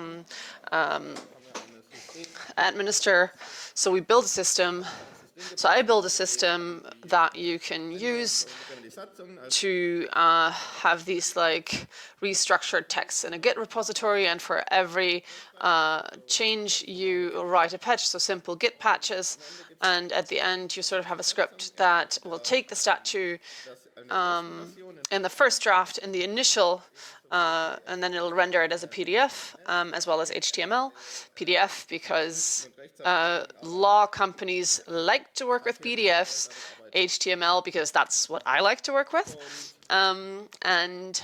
administer. So we build a system. So I build a system that you can use to have these like restructured texts in a Git repository, and for every change you write a patch, so simple Git patches, and at the end you sort of have a script that will take the statue in the first draft, in the initial, and then it'll render it as a PDF, as well as HTML. PDF because law companies like to work with PDFs, HTML because that's what I like to work with, and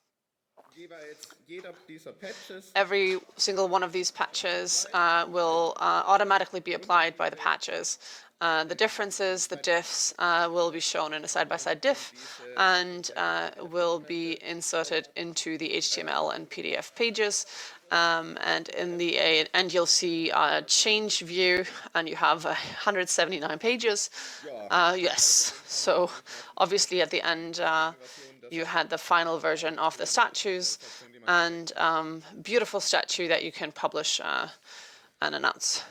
every single one of these patches will automatically be applied by the patches. The differences, the diffs, will be shown in a side-by-side diff, and will be inserted into the HTML and PDF pages. And in the end, you'll see a change view, and you have 179 pages. Yes. So obviously, at the end, you had the final version of the statues, and beautiful statue that you can publish and announce.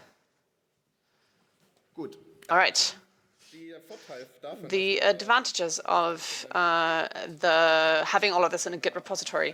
All right. The advantages of having all of this in a Git repository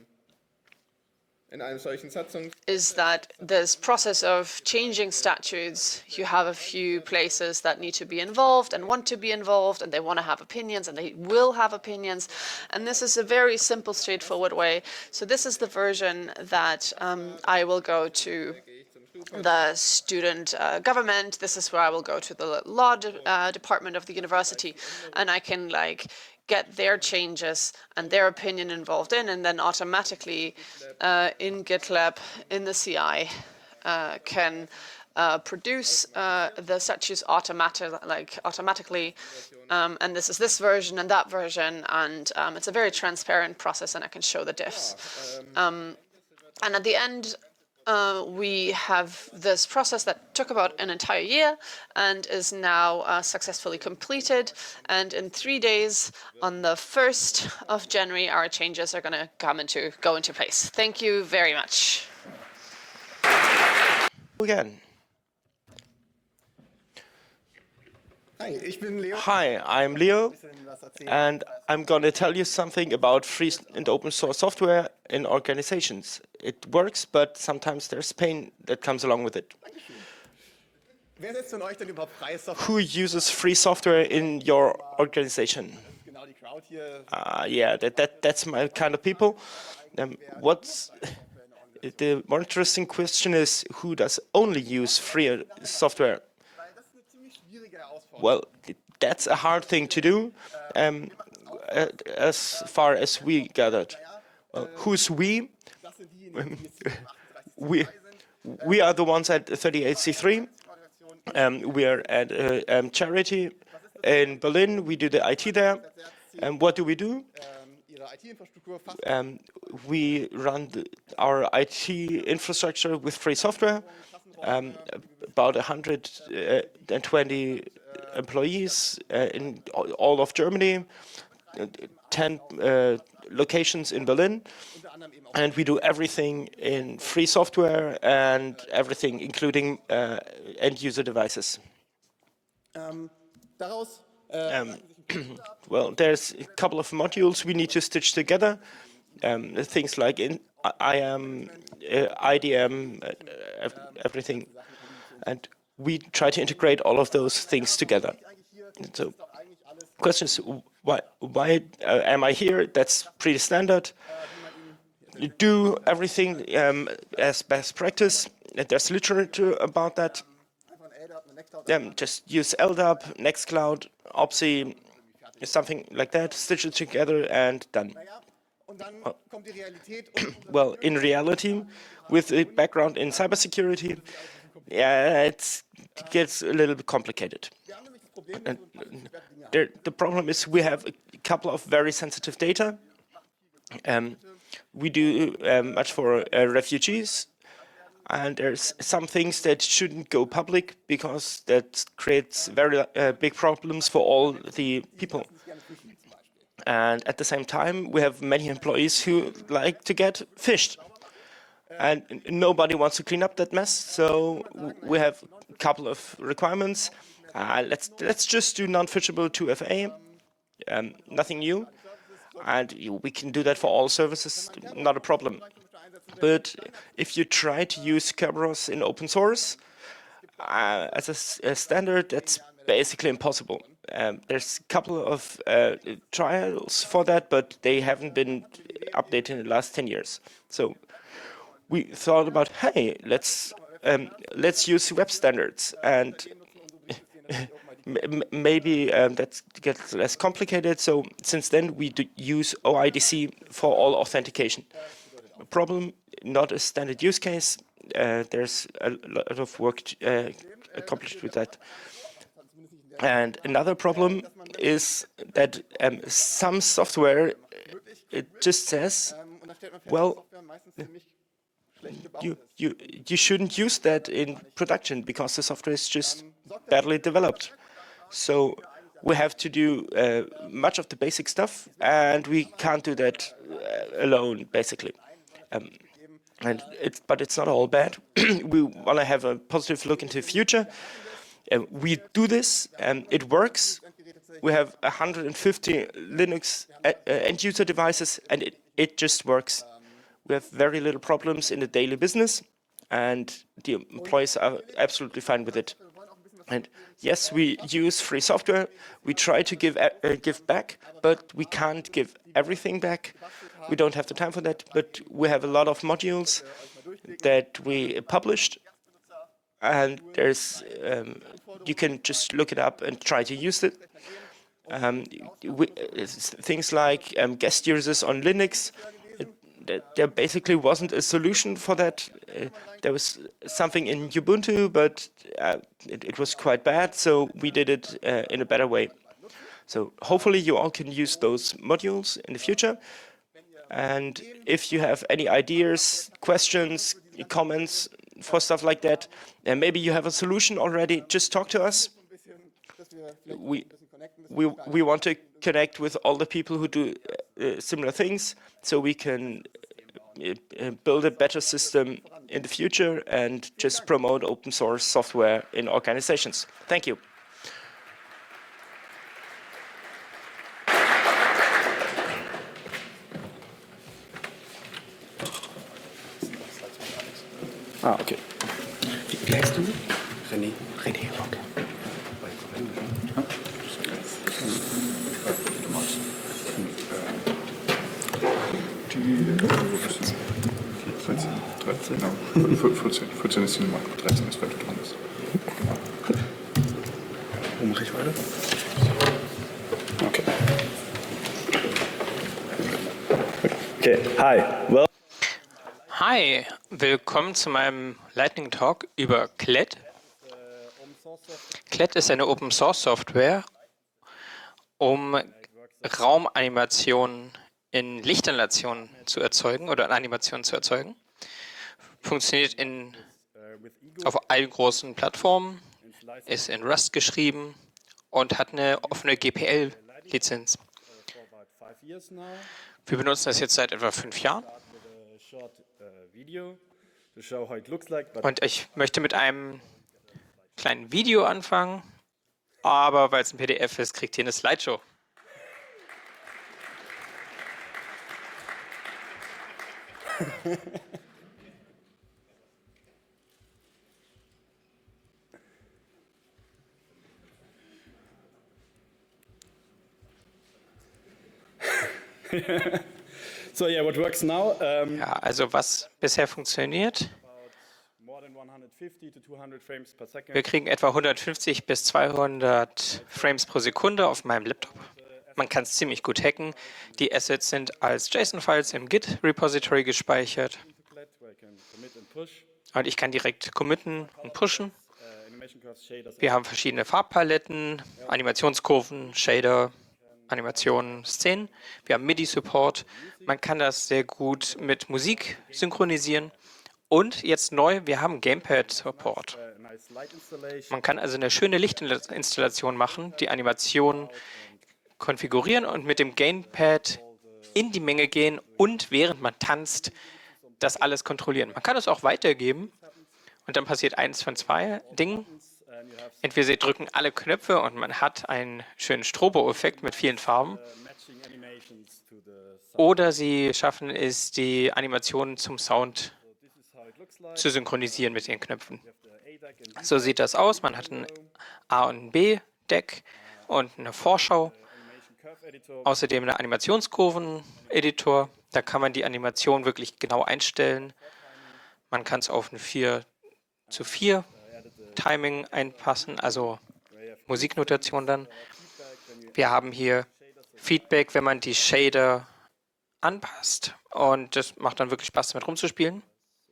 is that this process of changing statutes, you have a few places that need to be involved and want to be involved, and they want to have opinions, and they will have opinions. And this is a very simple, straightforward way. So this is the version that I will go to the student government. This is where I will go to the law department of the university, and I can like get their changes and their opinion involved in, and then automatically in GitLab, in the CI, can produce the statues automatically. And this is this version and that version, and it's a very transparent process, and I can show the diffs. And at the end, we have this process that took about an entire year and is now successfully completed. And in 3 days, on the 1st of January, our changes are going to go into place. Thank you very much. Again. Hi, I'm Leo, and I'm going to tell you something about free and open source software in organizations. It works, but sometimes there's pain that comes along with it. Who uses free software in your organization? Yeah, that's my kind of people. What's the more interesting question is, who does only use free software? Well, that's a hard thing to do, as far as we gathered. Well, who's we? We are the ones at 38C3. We are at a charity in Berlin. We do the IT there. And what do? We run our IT infrastructure with free software. About 120 employees in all of Germany, 10 locations in Berlin, And we do everything in free software and everything, including end-user devices. Well, there's a couple of modules we need to stitch together. Things like IAM, IDM, everything. And we try to integrate all of those things together. So, question is, why am I here? That's pretty standard. Do everything as best practice. There's literature about that. Just use LDAP, Nextcloud, OPSI, something like that, stitch it together and done. Well, in reality, with a background in cybersecurity, yeah, it gets a little bit complicated. And the problem is we have a couple of very sensitive data. We do much for refugees, and there's some things that shouldn't go public because that creates very big problems for all the people. And at the same time, we have many employees who like to get phished. And nobody wants to clean up that mess, so we have a couple of requirements. Let's just do non-phishable 2FA, nothing new. And we can do that for all services, not a problem. But if you try to use Kerberos in open source as a standard, that's basically impossible. There's a couple of trials for that, but they haven't been updated in the last 10 years. So we thought about, hey, let's use web standards, and maybe that gets less complicated. So since then, we use OIDC for all authentication. Problem, not a standard use case. There's a lot of work accomplished with that. And another problem is that some software, it just says, well, you shouldn't use that in production because the software is just badly developed. So we have to do much of the basic stuff, and we can't do that alone, basically. But it's not all bad. We want to have a positive look into the future. We do this, and it works. We have 150 Linux end-user devices, and it just works. We have very little problems in the daily business, and the employees are absolutely fine with it. And yes, we use free software. We try to give back, but we can't give everything back. We don't have the time for that, but we have a lot of modules that we published, and there's you can just look it up and try to use it. Things like guest users on Linux. There basically wasn't a solution for that. There was something in Ubuntu, but it was quite bad, so we did it in a better way. So hopefully you all can use those modules in the future. And if you have any ideas, questions, comments for stuff like that, and maybe you have a solution already, just talk to us. We want to connect with all the people who do similar things, so we can build a better system in the future and just promote open source software in organizations. Thank you. Okay. Wie heißt du? René. René, okay. 14 ist die Nummer, 13 ist, weil du dran bist. Wo mache ich weiter? Okay. Okay, hi. Well. Hi, willkommen zu meinem Lightning Talk über CLED. CLED ist eine Open Source Software, um Raumanimationen in Lichtanimationen zu erzeugen oder in Animationen zu erzeugen. Funktioniert auf allen großen Plattformen, ist in Rust geschrieben und hat eine offene GPL-Lizenz. Wir benutzen das jetzt seit etwa 5 Jahren Und ich möchte mit einem kleinen Video anfangen, aber weil es ein PDF ist, kriegt ihr eine Slideshow. So yeah, what works now? Ja, also was bisher funktioniert, More than 150 to 200 frames per second. wir kriegen etwa 150 bis 200 Frames pro Sekunde auf meinem Laptop. Man kann es ziemlich gut hacken. Die Assets sind als JSON-Files im Git-Repository gespeichert. Where I can commit and push. Und ich kann direkt committen und pushen. Animation curves, shaders. Wir haben verschiedene Farbpaletten, Animationskurven, Shader, Animationen, Szenen. Wir haben MIDI-Support. Man kann das sehr gut mit Musik synchronisieren. Und jetzt neu, wir haben Gamepad-Support. Nice light installation. Man kann also eine schöne Lichtinstallation machen, die Animation konfigurieren und mit dem Gamepad in die Menge gehen und während man tanzt, das alles kontrollieren. Man kann es auch weitergeben und dann passiert eins von zwei Dingen. Entweder Sie drücken alle Knöpfe und man hat einen schönen Strobo-Effekt mit vielen Farben, Matching animations to the sound. oder Sie schaffen es, die Animationen zum Sound This is how it looks like. zu synchronisieren mit den Knöpfen. The A deck and So sieht das aus. Man hat ein A- und ein B-Deck und eine Vorschau. animation curve editor. Außerdem einen Animationskurven-Editor. Da kann man die Animation wirklich genau einstellen. Man kann es auf ein 4:4 Timing einpassen, also Musiknotation dann. Wir haben hier Feedback, wenn man die Shader anpasst. Und das macht dann wirklich Spaß, damit rumzuspielen.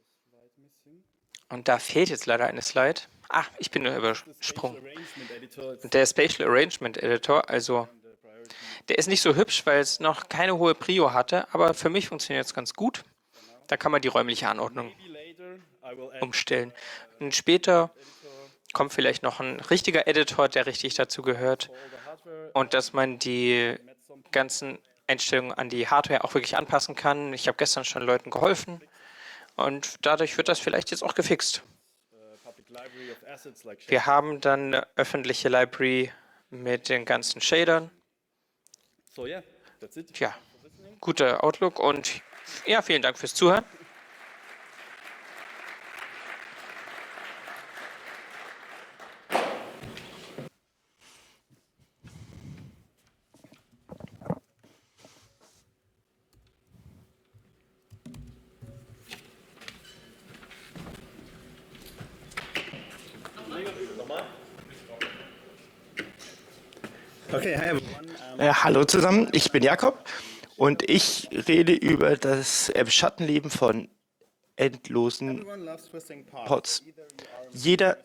Und da fehlt jetzt leider eine Slide. Ah, ich bin nur übersprungen. Arrangement editor. It's Der Spatial Arrangement Editor, also der ist nicht so hübsch, weil es noch keine hohe Prio hatte, aber für mich funktioniert es ganz gut. Da kann man die räumliche Anordnung later. I will add umstellen. Und später kommt vielleicht noch ein richtiger Editor, der richtig dazu gehört. Und dass man die ganzen Einstellungen an die Hardware auch wirklich anpassen kann. Ich habe gestern schon Leuten geholfen und dadurch wird das vielleicht jetzt auch gefixt. public library of assets like Wir haben dann eine öffentliche Library mit den ganzen Shadern. So yeah, that's it. Ja, guter Outlook und ja, vielen Dank fürs Zuhören. Okay, hi everyone. Hallo zusammen, ich bin Jakob und ich rede über das Schattenleben von endlosen Pods. Jeder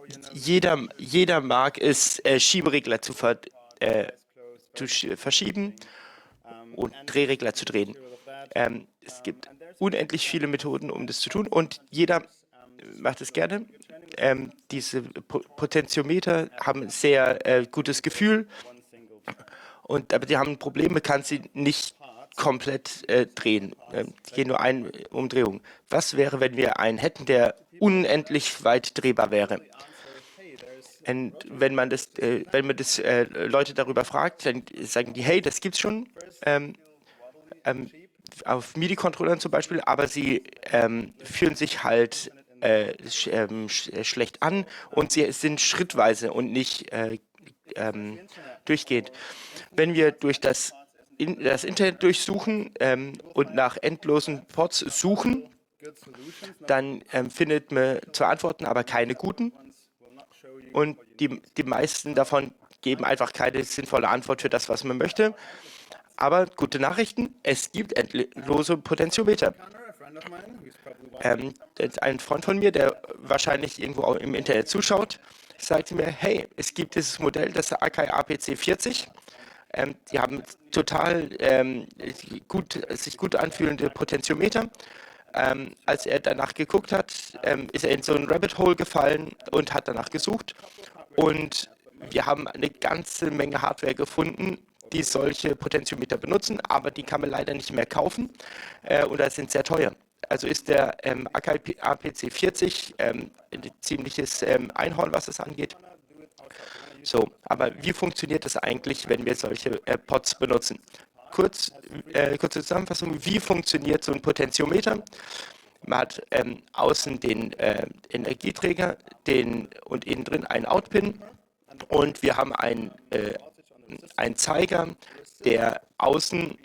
mag es, Schieberegler zu verschieben und Drehregler zu drehen. Es gibt unendlich viele Methoden, um das zu tun und jeder macht es gerne. Diese Potentiometer haben ein sehr gutes Gefühl, aber die haben ein Problem, man kann sie nicht komplett drehen. Hier nur eine Umdrehung. Was wäre, wenn wir einen hätten, der unendlich weit drehbar wäre? Und wenn man das Leute darüber fragt, dann sagen die, hey, das gibt's schon auf MIDI-Controllern zum Beispiel, aber sie fühlen sich halt schlecht an und sie sind schrittweise und nicht durchgehend. Wenn wir durch das Internet durchsuchen und nach endlosen Pods suchen, dann findet man zwar Antworten, aber keine guten. Und die meisten davon geben einfach keine sinnvolle Antwort für das, was man möchte. Aber gute Nachrichten, es gibt endlose Potentiometer. Ein Freund von mir, der wahrscheinlich irgendwo auch im Internet zuschaut, sagte mir, hey, es gibt dieses Modell, das Akai APC 40. Die haben total sich gut anfühlende Potentiometer. Als er danach geguckt hat, ist er in so ein Rabbit Hole gefallen und hat danach gesucht. Und wir haben eine ganze Menge Hardware gefunden, die solche Potentiometer benutzen, aber die kann man leider nicht mehr kaufen oder sind sehr teuer. also ist der APC 40 ein ziemliches Einhorn, was es angeht. So, aber wie funktioniert das eigentlich, wenn wir solche Pods benutzen? Kurze Zusammenfassung, wie funktioniert so ein Potentiometer? Man hat außen den Energieträger und innen drin einen Outpin und wir haben einen Zeiger, der außen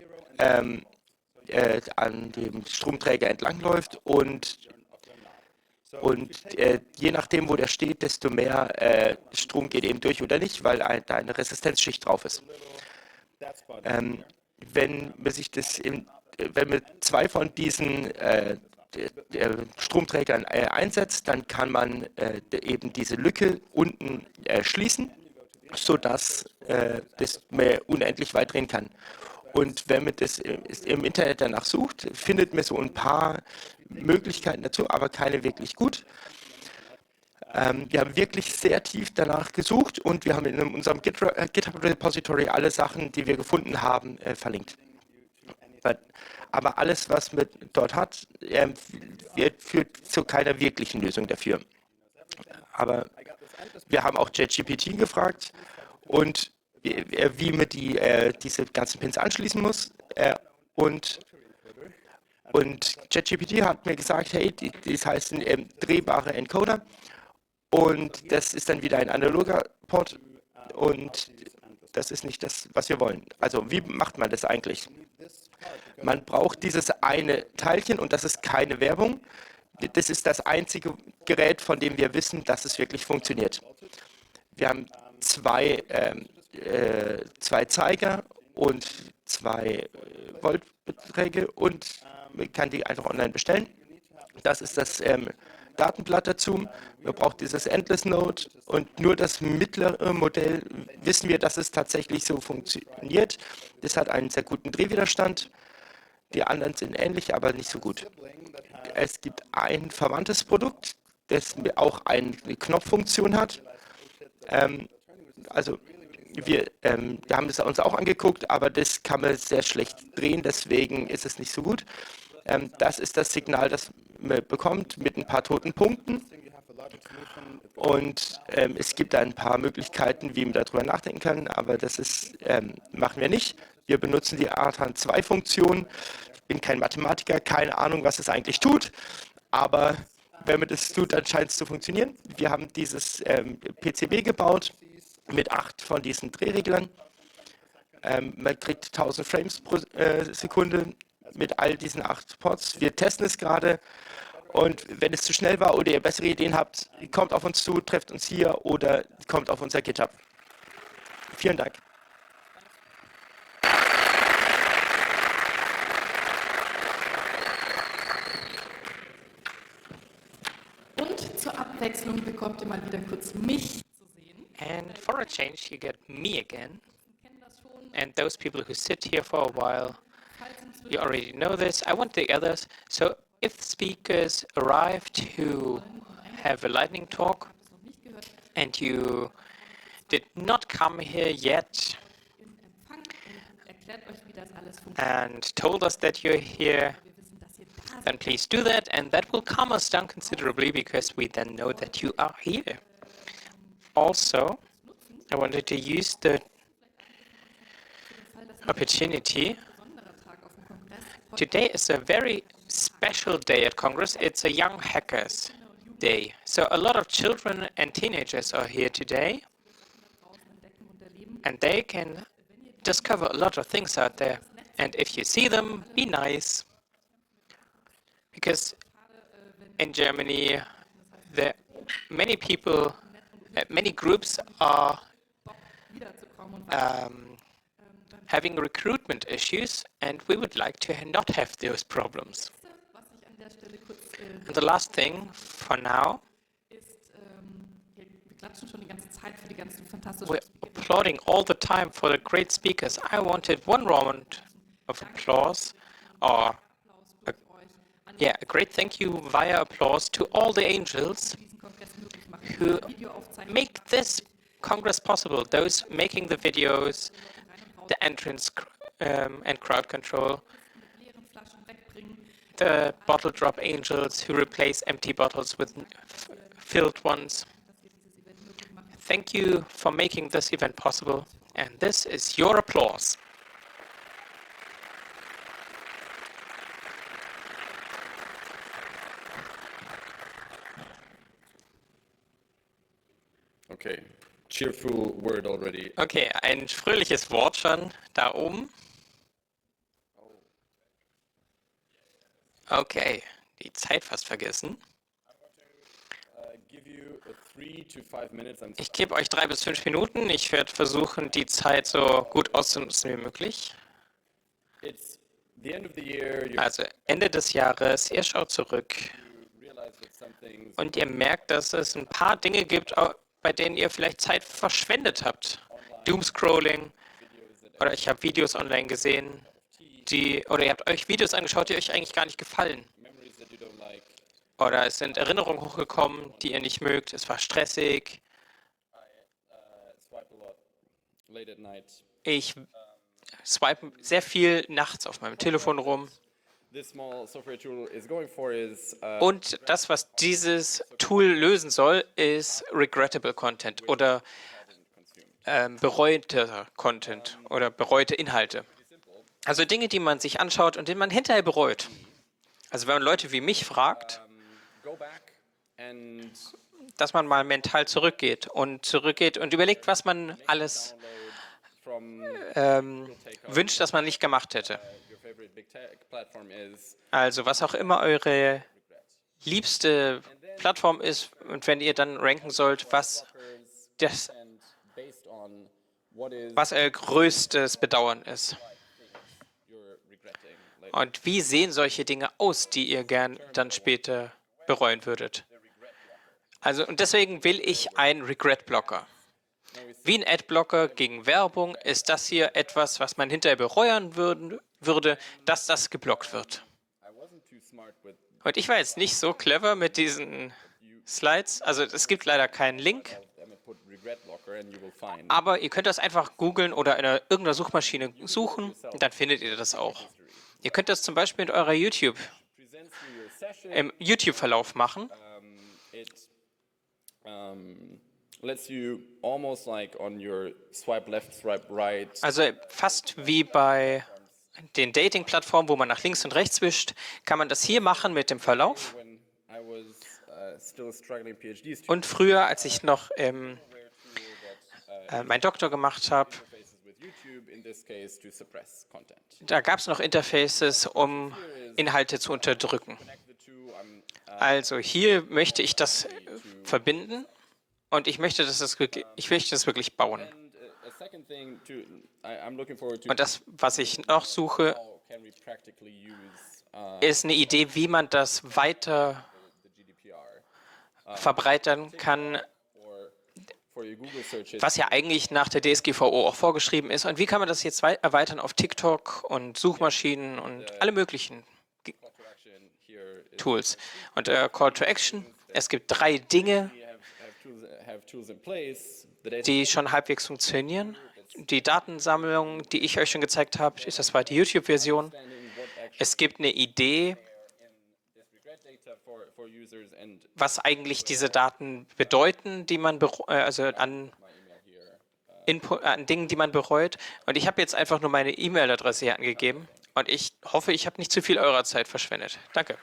an dem Stromträger entlangläuft und je nachdem, wo der steht, desto mehr Strom geht eben durch oder nicht, weil da eine Resistenzschicht drauf ist. Wenn man zwei von diesen Stromträgern einsetzt, dann kann man eben diese Lücke unten schließen, sodass das mehr unendlich weit drehen kann. Und wenn man das im Internet danach sucht, findet man so ein paar Möglichkeiten dazu, aber keine wirklich gut. Wir haben wirklich sehr tief danach gesucht und wir haben in unserem GitHub-Repository alle Sachen, die wir gefunden haben, verlinkt. Aber alles, was man dort hat, führt zu keiner wirklichen Lösung dafür. Aber wir haben auch ChatGPT gefragt und wie man diese ganzen Pins anschließen muss. Und ChatGPT hat mir gesagt, hey, das heißt ein drehbarer Encoder. Und das ist dann wieder ein analoger Port. Und das ist nicht das, was wir wollen. Also wie macht man das eigentlich? Man braucht dieses eine Teilchen und das ist keine Werbung. Das ist das einzige Gerät, von dem wir wissen, dass es wirklich funktioniert. Wir haben zwei Zeiger und 2 Voltbeträge und man kann die einfach online bestellen. Das ist das Datenblatt dazu. Man braucht dieses Endless Node und nur das mittlere Modell wissen wir, dass es tatsächlich so funktioniert. Das hat einen sehr guten Drehwiderstand. Die anderen sind ähnlich, aber nicht so gut. Es gibt ein verwandtes Produkt, das auch eine Knopffunktion hat. Wir haben es uns auch angeguckt, aber das kann man sehr schlecht drehen, deswegen ist es nicht so gut. Das ist das Signal, das man bekommt mit ein paar toten Punkten. Und es gibt ein paar Möglichkeiten, wie man darüber nachdenken kann, aber das machen wir nicht. Wir benutzen die ARTAN2-Funktion. Ich bin kein Mathematiker, keine Ahnung, was es eigentlich tut, aber wenn man das tut, dann scheint es zu funktionieren. Wir haben dieses PCB gebaut mit 8 von diesen Drehreglern. Man kriegt 1000 Frames pro Sekunde mit all diesen 8 Ports. Wir testen es gerade und wenn es zu schnell war oder ihr bessere Ideen habt, kommt auf uns zu, trefft uns hier oder kommt auf unser GitHub. Vielen Dank. Und zur Abwechslung bekommt ihr mal wieder kurz mich zu sehen. And for a change, you get me again. And those people who sit here for a while, you already know this. I want the others. So if the speakers arrive to have a lightning talk and you did not come here yet and told us that you're here, then please do that, and that will calm us down considerably because we then know that you are here. Also, I wanted to use the opportunity. Today is a very special day at Congress. It's a Young Hackers Day. So a lot of children and teenagers are here today, and they can discover a lot of things out there. And if you see them, be nice. Because in Germany, there many people, many groups are having recruitment issues, and we would like to not have those problems. And the last thing for now, we're applauding all the time for the great speakers. I wanted one round of applause, or a great thank you via applause to all the angels who make this Congress possible, those making the videos, the entrance and crowd control. the bottle drop angels who replace empty bottles with filled ones. Thank you for making this event possible, and this is your applause. Okay, cheerful word already. Okay, ein fröhliches Wort schon da oben. Okay, die Zeit fast vergessen. Ich gebe euch 3 bis 5 Minuten. Ich werde versuchen, die Zeit so gut auszunutzen wie möglich. Also Ende des Jahres, ihr schaut zurück und ihr merkt, dass es ein paar Dinge gibt, bei denen ihr vielleicht Zeit verschwendet habt. Doomscrolling oder ich habe Videos online gesehen, oder ihr habt euch Videos angeschaut, die euch eigentlich gar nicht gefallen. Oder es sind Erinnerungen hochgekommen, die ihr nicht mögt. Es war stressig. Ich swipe sehr viel nachts auf meinem Telefon rum. Und das, was dieses Tool lösen soll, ist regrettable Content oder bereute Content oder bereute Inhalte. Also Dinge, die man sich anschaut und die man hinterher bereut. Also wenn man Leute wie mich fragt, dass man mal mental zurückgeht und überlegt, was man alles wünscht, dass man nicht gemacht hätte. Also was auch immer eure liebste Plattform ist und wenn ihr dann ranken sollt, was euer größtes Bedauern ist. Und wie sehen solche Dinge aus, die ihr gern dann später bereuen würdet? Also, und deswegen will ich einen Regret-Blocker. Wie ein Adblocker gegen Werbung ist das hier etwas, was man hinterher bereuen würde, dass das geblockt wird. Und ich war jetzt nicht so clever mit diesen Slides. Also es gibt leider keinen Link. Aber ihr könnt das einfach googeln oder in irgendeiner Suchmaschine suchen und dann findet ihr das auch. Ihr könnt das zum Beispiel in eurer im YouTube-Verlauf machen. Also fast wie bei den Dating-Plattformen, wo man nach links und rechts wischt, kann man das hier machen mit dem Verlauf. Und früher, als ich noch meinen Doktor gemacht habe, da gab es noch Interfaces, um Inhalte zu unterdrücken. Also hier möchte ich das verbinden und ich möchte das wirklich bauen. Und das, was ich noch suche, ist eine Idee, wie man das weiter verbreitern kann, was ja eigentlich nach der DSGVO auch vorgeschrieben ist. Und wie kann man das jetzt erweitern auf TikTok und Suchmaschinen und alle möglichen Tools. Und Call to Action, es gibt 3 Dinge, die schon halbwegs funktionieren. Die Datensammlung, die ich euch schon gezeigt habe, ist das war die YouTube-Version. Es gibt eine Idee, was eigentlich diese Daten bedeuten, die man an Dingen, die man bereut. Und ich habe jetzt einfach nur meine E-Mail-Adresse hier angegeben. Und ich hoffe, ich habe nicht zu viel eurer Zeit verschwendet. Danke.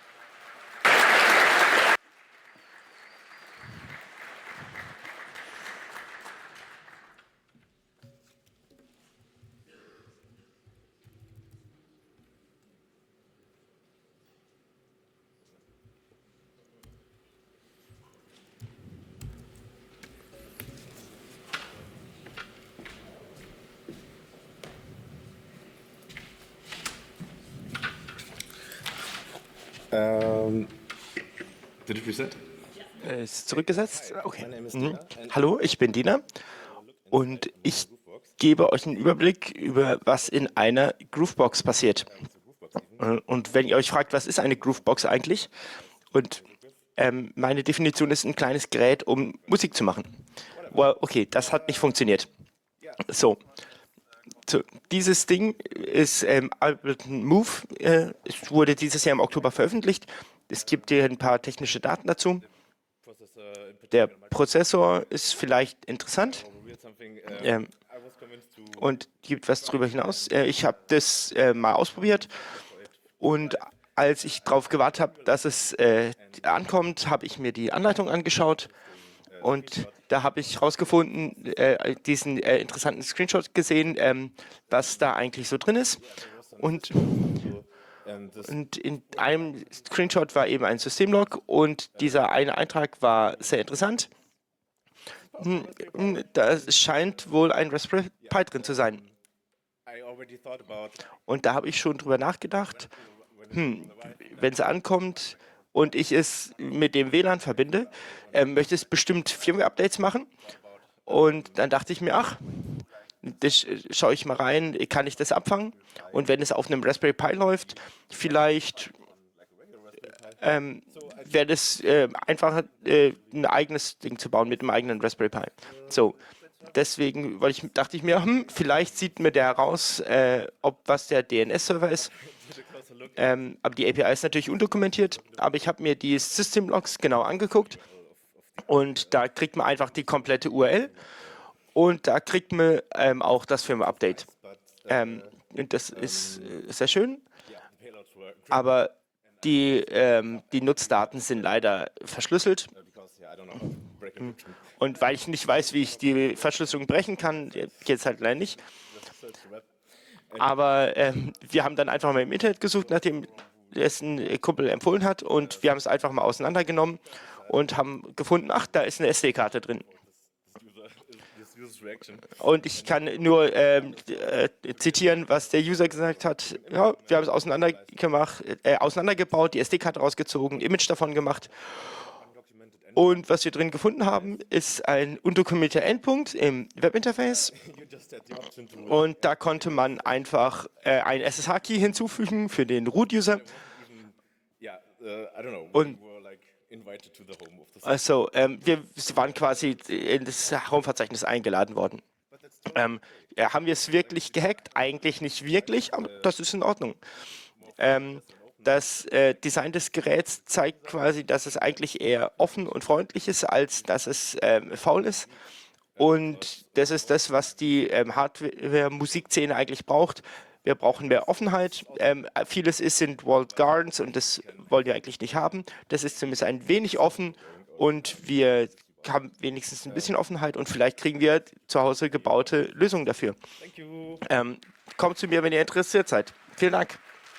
Did it reset? Ist zurückgesetzt? Okay. Hallo, ich bin Dina und ich gebe euch einen Überblick über, was in einer Groovebox passiert. Und wenn ihr euch fragt, was ist eine Groovebox eigentlich? Und meine Definition ist ein kleines Gerät, um Musik zu machen. Well, okay, das hat nicht funktioniert. So, So, dieses Ding ist Ableton Move. Es wurde dieses Jahr im Oktober veröffentlicht. Es gibt hier ein paar technische Daten dazu. Der Prozessor ist vielleicht interessant und gibt was darüber hinaus. Ich habe das mal ausprobiert und als ich darauf gewartet habe, dass es ankommt, habe ich mir die Anleitung angeschaut und da habe ich herausgefunden, diesen interessanten Screenshot gesehen, was da eigentlich so drin ist. Und in einem Screenshot war eben ein Systemlog und dieser eine Eintrag war sehr interessant. Da scheint wohl ein Raspberry Pi drin zu sein. Und da habe ich schon drüber nachgedacht, wenn es ankommt und ich es mit dem WLAN verbinde, möchte es bestimmt Firmware-Updates machen. Und dann dachte ich mir, ach, das schaue ich mal rein, kann ich das abfangen? Und wenn es auf einem Raspberry Pi läuft, vielleicht wäre das einfacher, ein eigenes Ding zu bauen mit einem eigenen Raspberry Pi. So, deswegen dachte ich mir, vielleicht sieht mir der heraus, was der DNS-Server ist. Aber die API ist natürlich undokumentiert, aber ich habe mir die System-Logs genau angeguckt und da kriegt man einfach die komplette URL und da kriegt man auch das Firmware-Update. Und das ist sehr schön, aber die Nutzdaten sind leider verschlüsselt. Und weil ich nicht weiß, wie ich die Verschlüsselung brechen kann, geht es halt leider nicht. Aber wir haben dann einfach mal im Internet gesucht, nachdem es ein Kumpel empfohlen hat. Und wir haben es einfach mal auseinandergenommen und haben gefunden, ach, da ist eine SD-Karte drin. Und ich kann nur zitieren, was der User gesagt hat. Ja, wir haben es auseinandergebaut, die SD-Karte rausgezogen, Image davon gemacht. Und was wir drin gefunden haben, ist ein undokumentierter Endpunkt im Webinterface. Und da konnte man einfach einen SSH-Key hinzufügen für den Root-User. Und also, wir waren quasi in das Home-Verzeichnis eingeladen worden. Haben wir es wirklich gehackt? Eigentlich nicht wirklich, aber das ist in Ordnung. Das Design des Geräts zeigt quasi, dass es eigentlich eher offen und freundlich ist, als dass es faul ist. Und das ist das, was die Hardware-Musikszene eigentlich braucht. Wir brauchen mehr Offenheit. Vieles sind Walled Gardens und das wollen wir eigentlich nicht haben. Das ist zumindest ein wenig offen und wir haben wenigstens ein bisschen Offenheit und vielleicht kriegen wir zu Hause gebaute Lösungen dafür. Kommt zu mir, wenn ihr interessiert seid. Vielen Dank.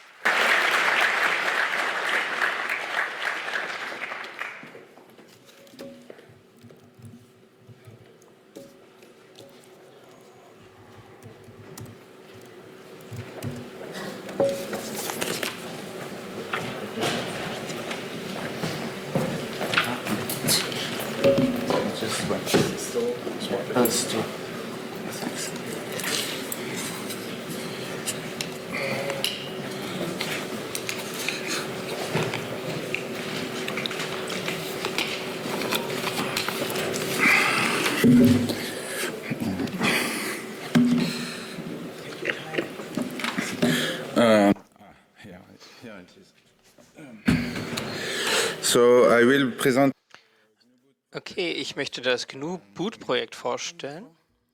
So I will present. Okay, ich möchte das GNU Boot-Projekt vorstellen.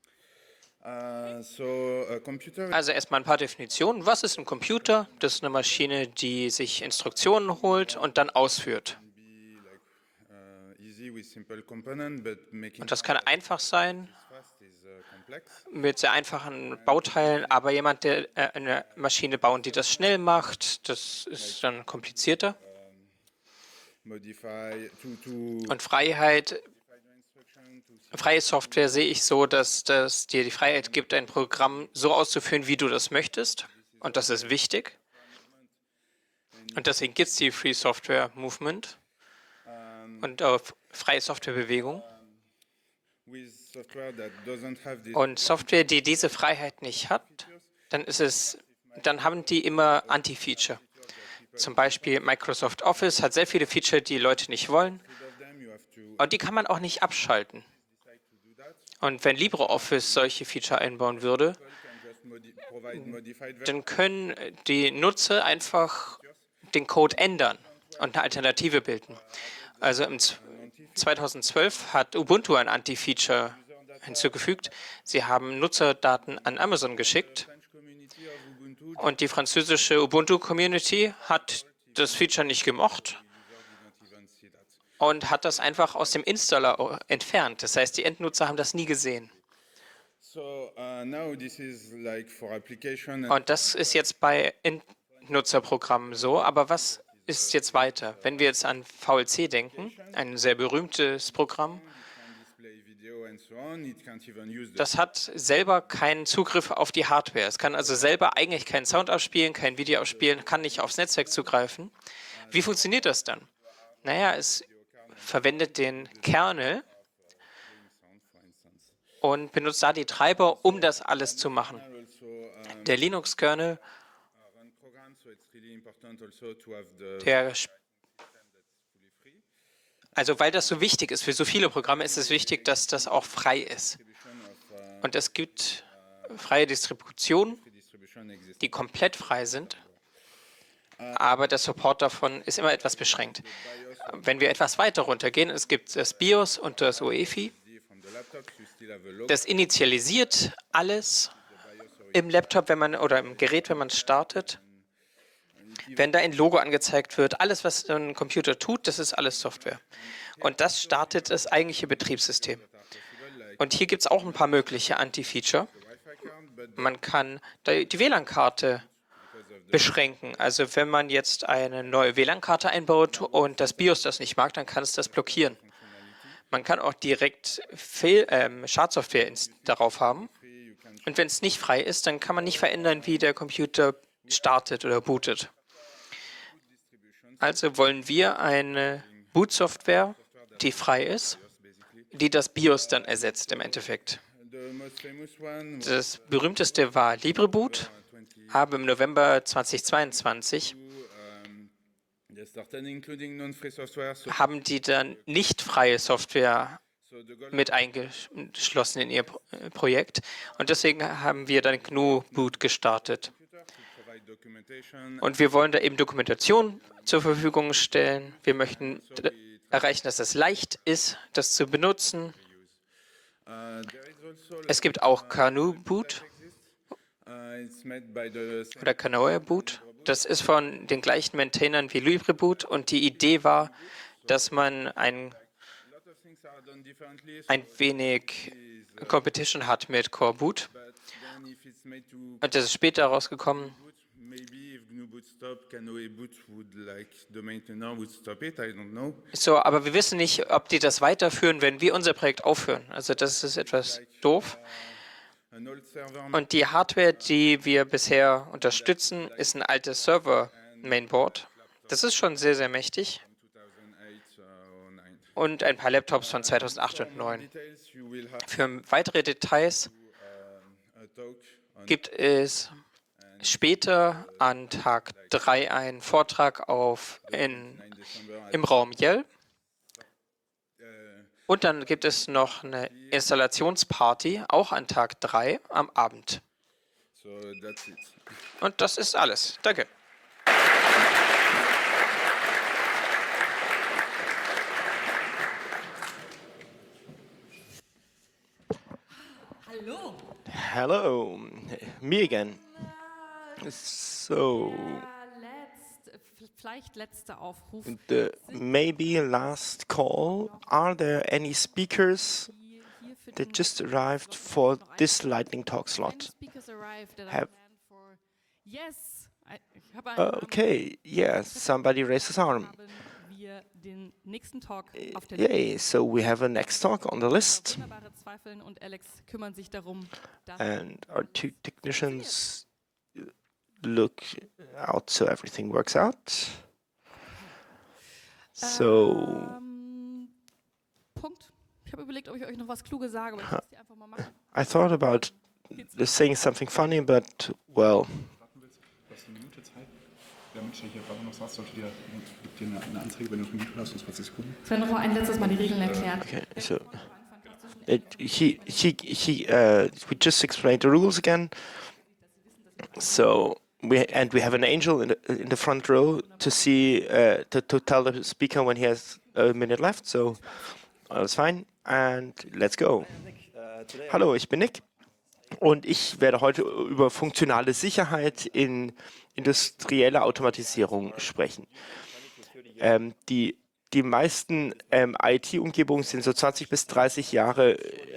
Also erstmal ein paar Definitionen. Was ist ein Computer? Das ist eine Maschine, die sich Instruktionen holt und dann ausführt. Und das kann einfach sein, mit sehr einfachen Bauteilen, aber jemand, der eine Maschine baut, die das schnell macht, das ist dann komplizierter. Und Freiheit, freie Software sehe ich so, dass das dir die Freiheit gibt, ein Programm so auszuführen, wie du das möchtest. Und das ist wichtig. Und deswegen gibt es die Free Software Movement und freie Softwarebewegung. Und Software, die diese Freiheit nicht hat, dann haben die immer Anti-Feature. Zum Beispiel Microsoft Office hat sehr viele Feature, die Leute nicht wollen. Und die kann man auch nicht abschalten. Und wenn LibreOffice solche Feature einbauen würde, dann können die Nutzer einfach den Code ändern und eine Alternative bilden. Also im 2012 hat Ubuntu ein Anti-Feature hinzugefügt. Sie haben Nutzerdaten an Amazon geschickt und die französische Ubuntu-Community hat das Feature nicht gemocht und hat das einfach aus dem Installer entfernt. Das heißt, die Endnutzer haben das nie gesehen. Und das ist jetzt bei Endnutzerprogrammen so, aber was ist jetzt weiter? Wenn wir jetzt an VLC denken, ein sehr berühmtes Programm, das hat selber keinen Zugriff auf die Hardware. Es kann also selber eigentlich keinen Sound abspielen, kein Video abspielen, kann nicht aufs Netzwerk zugreifen. Wie funktioniert das dann? Naja, es verwendet den Kernel und benutzt da die Treiber, um das alles zu machen. Der Linux-Kernel, also weil das so wichtig ist, für so viele Programme ist es wichtig, dass das auch frei ist. Und es gibt freie Distributionen, die komplett frei sind, aber der Support davon ist immer etwas beschränkt. Wenn wir etwas weiter runtergehen, es gibt das BIOS und das UEFI. Das initialisiert alles im Laptop, oder im Gerät, wenn man es startet. Wenn da ein Logo angezeigt wird, alles, was ein Computer tut, das ist alles Software. Und das startet das eigentliche Betriebssystem. Und hier gibt es auch ein paar mögliche Anti-Feature. Man kann die WLAN-Karte beschränken. Also wenn man jetzt eine neue WLAN-Karte einbaut und das BIOS das nicht mag, dann kann es das blockieren. Man kann auch direkt Schadsoftware darauf haben. Und wenn es nicht frei ist, dann kann man nicht verändern, wie der Computer startet oder bootet. Also wollen wir eine Bootsoftware, die frei ist, die das BIOS dann ersetzt im Endeffekt. Das berühmteste war LibreBoot, aber im November 2022 haben die dann nicht freie Software mit eingeschlossen in ihr Projekt. Und deswegen haben wir dann GNU Boot gestartet. Und wir wollen da eben Dokumentation zur Verfügung stellen. Wir möchten erreichen, dass es leicht ist, das zu benutzen. Es gibt auch GNU Boot oder GNU Boot. Das ist von den gleichen Maintainern wie LibreBoot und die Idee war, dass man ein wenig Competition hat mit Core Boot. Und das ist später rausgekommen. So, aber wir wissen nicht, ob die das weiterführen, wenn wir unser Projekt aufhören. Also das ist etwas doof. Und die Hardware, die wir bisher unterstützen, ist ein altes Server-Mainboard. Das ist schon sehr, sehr mächtig. Und ein paar Laptops von 2008 und 2009. Für weitere Details gibt es später an Tag 3 einen Vortrag im Raum Yell. Und dann gibt es noch eine Installationsparty, auch an Tag 3 am Abend. Und das ist alles. Danke. Hallo. Hello, me again. So, Vielleicht letzter Aufruf. the maybe last call. Are there any speakers that just arrived for this lightning talk slot? Okay, yes, somebody raised his arm. Yay, so we have a next talk on the list. And our two technicians look out so everything works out. So, Punkt. Ich habe überlegt, ob ich euch noch was Kluges sage, aber ich muss die einfach mal machen. I thought about saying something funny, but well. Sven, noch mal ein letztes Mal die Regeln erklären. Okay, so we just explained the rules again. So we have an angel in the front row to see to tell the speaker when he has a minute left. So alles fine and let's go. Hallo, ich bin Nick und ich werde heute über funktionale Sicherheit in industrieller Automatisierung sprechen. Die meisten IT-Umgebungen sind so 20 bis 30 Jahre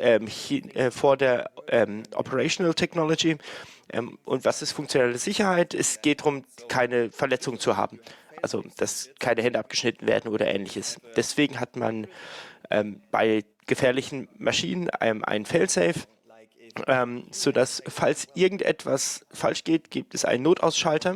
vor der Operational Technology. Und was ist funktionelle Sicherheit? Es geht darum, keine Verletzung zu haben. Also, dass keine Hände abgeschnitten werden oder Ähnliches. Deswegen hat man bei gefährlichen Maschinen ein Failsafe, sodass, falls irgendetwas falsch geht, gibt es einen Notausschalter.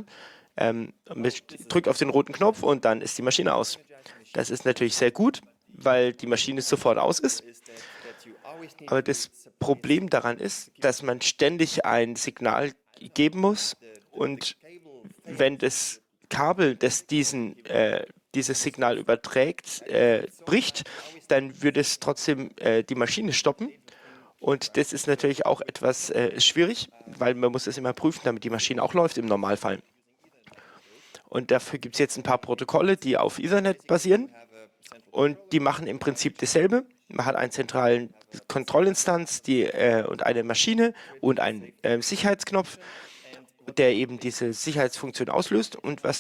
Drückt auf den roten Knopf und dann ist die Maschine aus. Das ist natürlich sehr gut, weil die Maschine sofort aus ist. Aber das Problem daran ist, dass man ständig ein Signal geben muss und wenn das Kabel, das dieses Signal überträgt, bricht, dann würde es trotzdem die Maschine stoppen. Und das ist natürlich auch etwas schwierig, weil man muss es immer prüfen, damit die Maschine auch läuft im Normalfall. Und dafür gibt es jetzt ein paar Protokolle, die auf Ethernet basieren. Und die machen im Prinzip dasselbe. Man hat einen zentralen Kontrollinstanz und eine Maschine und einen Sicherheitsknopf, der eben diese Sicherheitsfunktion auslöst. Und was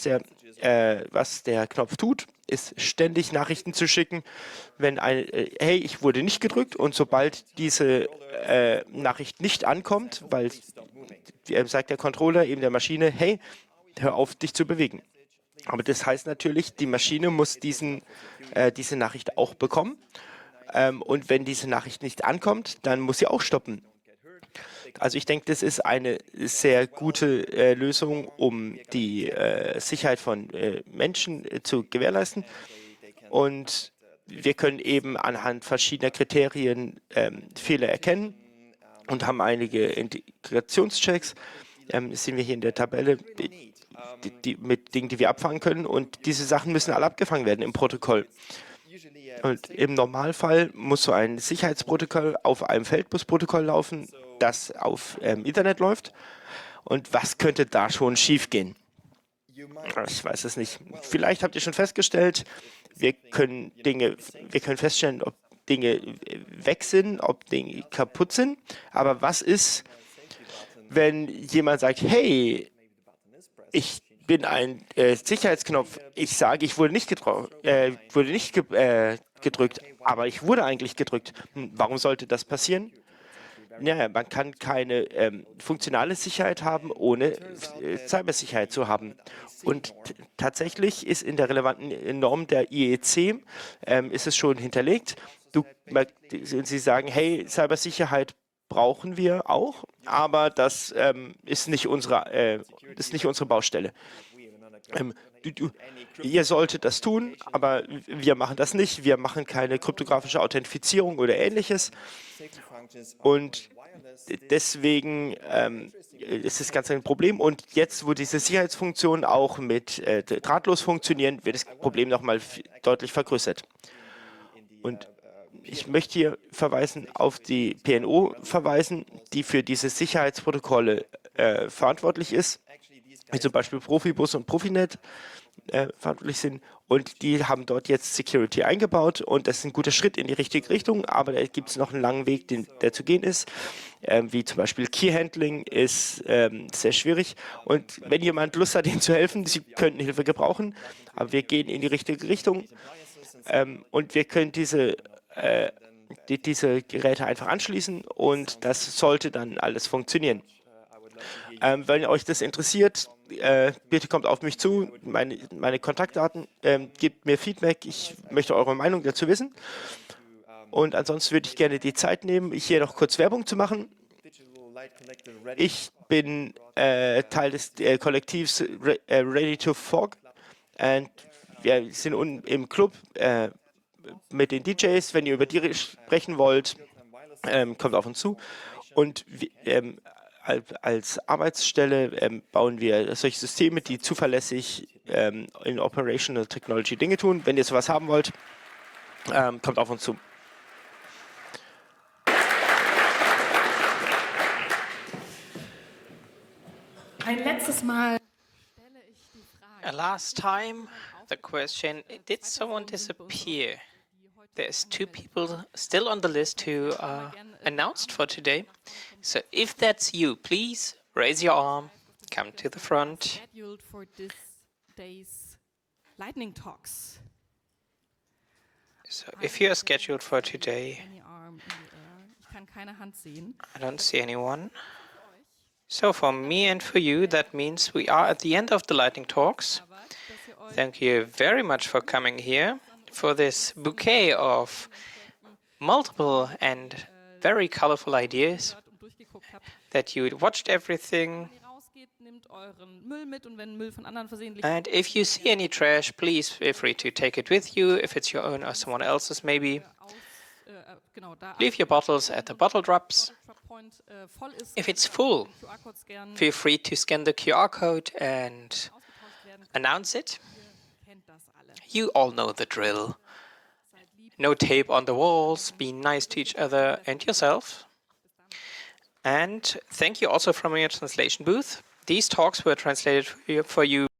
der Knopf tut, ist ständig Nachrichten zu schicken, wenn hey, ich wurde nicht gedrückt. Und sobald diese Nachricht nicht ankommt, weil sagt der Controller eben der Maschine, hey, hör auf, dich zu bewegen. Aber das heißt natürlich, die Maschine muss diese Nachricht auch bekommen. Und wenn diese Nachricht nicht ankommt, dann muss sie auch stoppen. Also ich denke, das ist eine sehr gute Lösung, um die Sicherheit von Menschen zu gewährleisten. Und wir können eben anhand verschiedener Kriterien Fehler erkennen und haben einige Integrationschecks. Das sehen wir hier in der Tabelle, mit Dingen, die wir abfangen können. Und diese Sachen müssen alle abgefangen werden im Protokoll. Und im Normalfall muss so ein Sicherheitsprotokoll auf einem Feldbusprotokoll laufen, das auf Internet läuft. Und was könnte da schon schiefgehen? Ich weiß es nicht. Vielleicht habt ihr schon festgestellt, wir können feststellen, ob Dinge weg sind, ob Dinge kaputt sind. Aber was ist, wenn jemand sagt, hey, ich bin ein Sicherheitsknopf, ich sage, ich wurde nicht gedrückt, aber ich wurde eigentlich gedrückt. Warum sollte das passieren? Naja, man kann keine funktionale Sicherheit haben, ohne Cybersicherheit zu haben. Und tatsächlich ist in der relevanten Norm der IEC ist es schon hinterlegt. Sie sagen, hey, Cybersicherheit brauchen wir auch, aber das ist nicht unsere Baustelle. Ihr solltet das tun, aber wir machen das nicht. Wir machen keine kryptografische Authentifizierung oder Ähnliches. Und deswegen ist das Ganze ein Problem. Und jetzt, wo diese Sicherheitsfunktionen auch mit drahtlos funktionieren, wird das Problem nochmal deutlich vergrößert. Und ich möchte hier auf die PNO verweisen, die für diese Sicherheitsprotokolle verantwortlich ist, wie zum Beispiel Profibus und Profinet verantwortlich sind. Und die haben dort jetzt Security eingebaut und das ist ein guter Schritt in die richtige Richtung, aber da gibt es noch einen langen Weg, der zu gehen ist. Wie zum Beispiel Key Handling ist sehr schwierig. Und wenn jemand Lust hat, Ihnen zu helfen, Sie könnten Hilfe gebrauchen, aber wir gehen in die richtige Richtung. Und wir können diese Geräte einfach anschließen und das sollte dann alles funktionieren. Wenn euch das interessiert, bitte kommt auf mich zu, meine Kontaktdaten, gebt mir Feedback, ich möchte eure Meinung dazu wissen. Und ansonsten würde ich gerne die Zeit nehmen, hier noch kurz Werbung zu machen. Ich bin Teil des Kollektivs Ready to Fog und wir sind unten im Club mit den DJs. Wenn ihr über die sprechen wollt, kommt auf uns zu. Und als Arbeitsstelle bauen wir solche Systeme, die zuverlässig in Operational Technology Dinge tun. Wenn ihr sowas haben wollt, kommt auf uns zu. Ein letztes Mal stelle ich die Frage. Last time, the question, did someone disappear? There's 2 people still on the list who are announced for today. So if that's you, please raise your arm, come to the front. Scheduled for this day's lightning talks. So if you're scheduled for today, Any arm in the air. Ich kann keine Hand sehen. I don't see anyone. So for me and for you, that means we are at the end of the lightning talks. Thank you very much for coming here for this bouquet of multiple and very colorful ideas, that you watched everything. And if you see any trash, please feel free to take it with you, if it's your own or someone else's maybe. Leave your bottles at the bottle drops. If it's full, feel free to scan the QR code and announce it. You all know the drill. No tape on the walls, be nice to each other and yourself. And thank you also from your translation booth. These talks were translated for you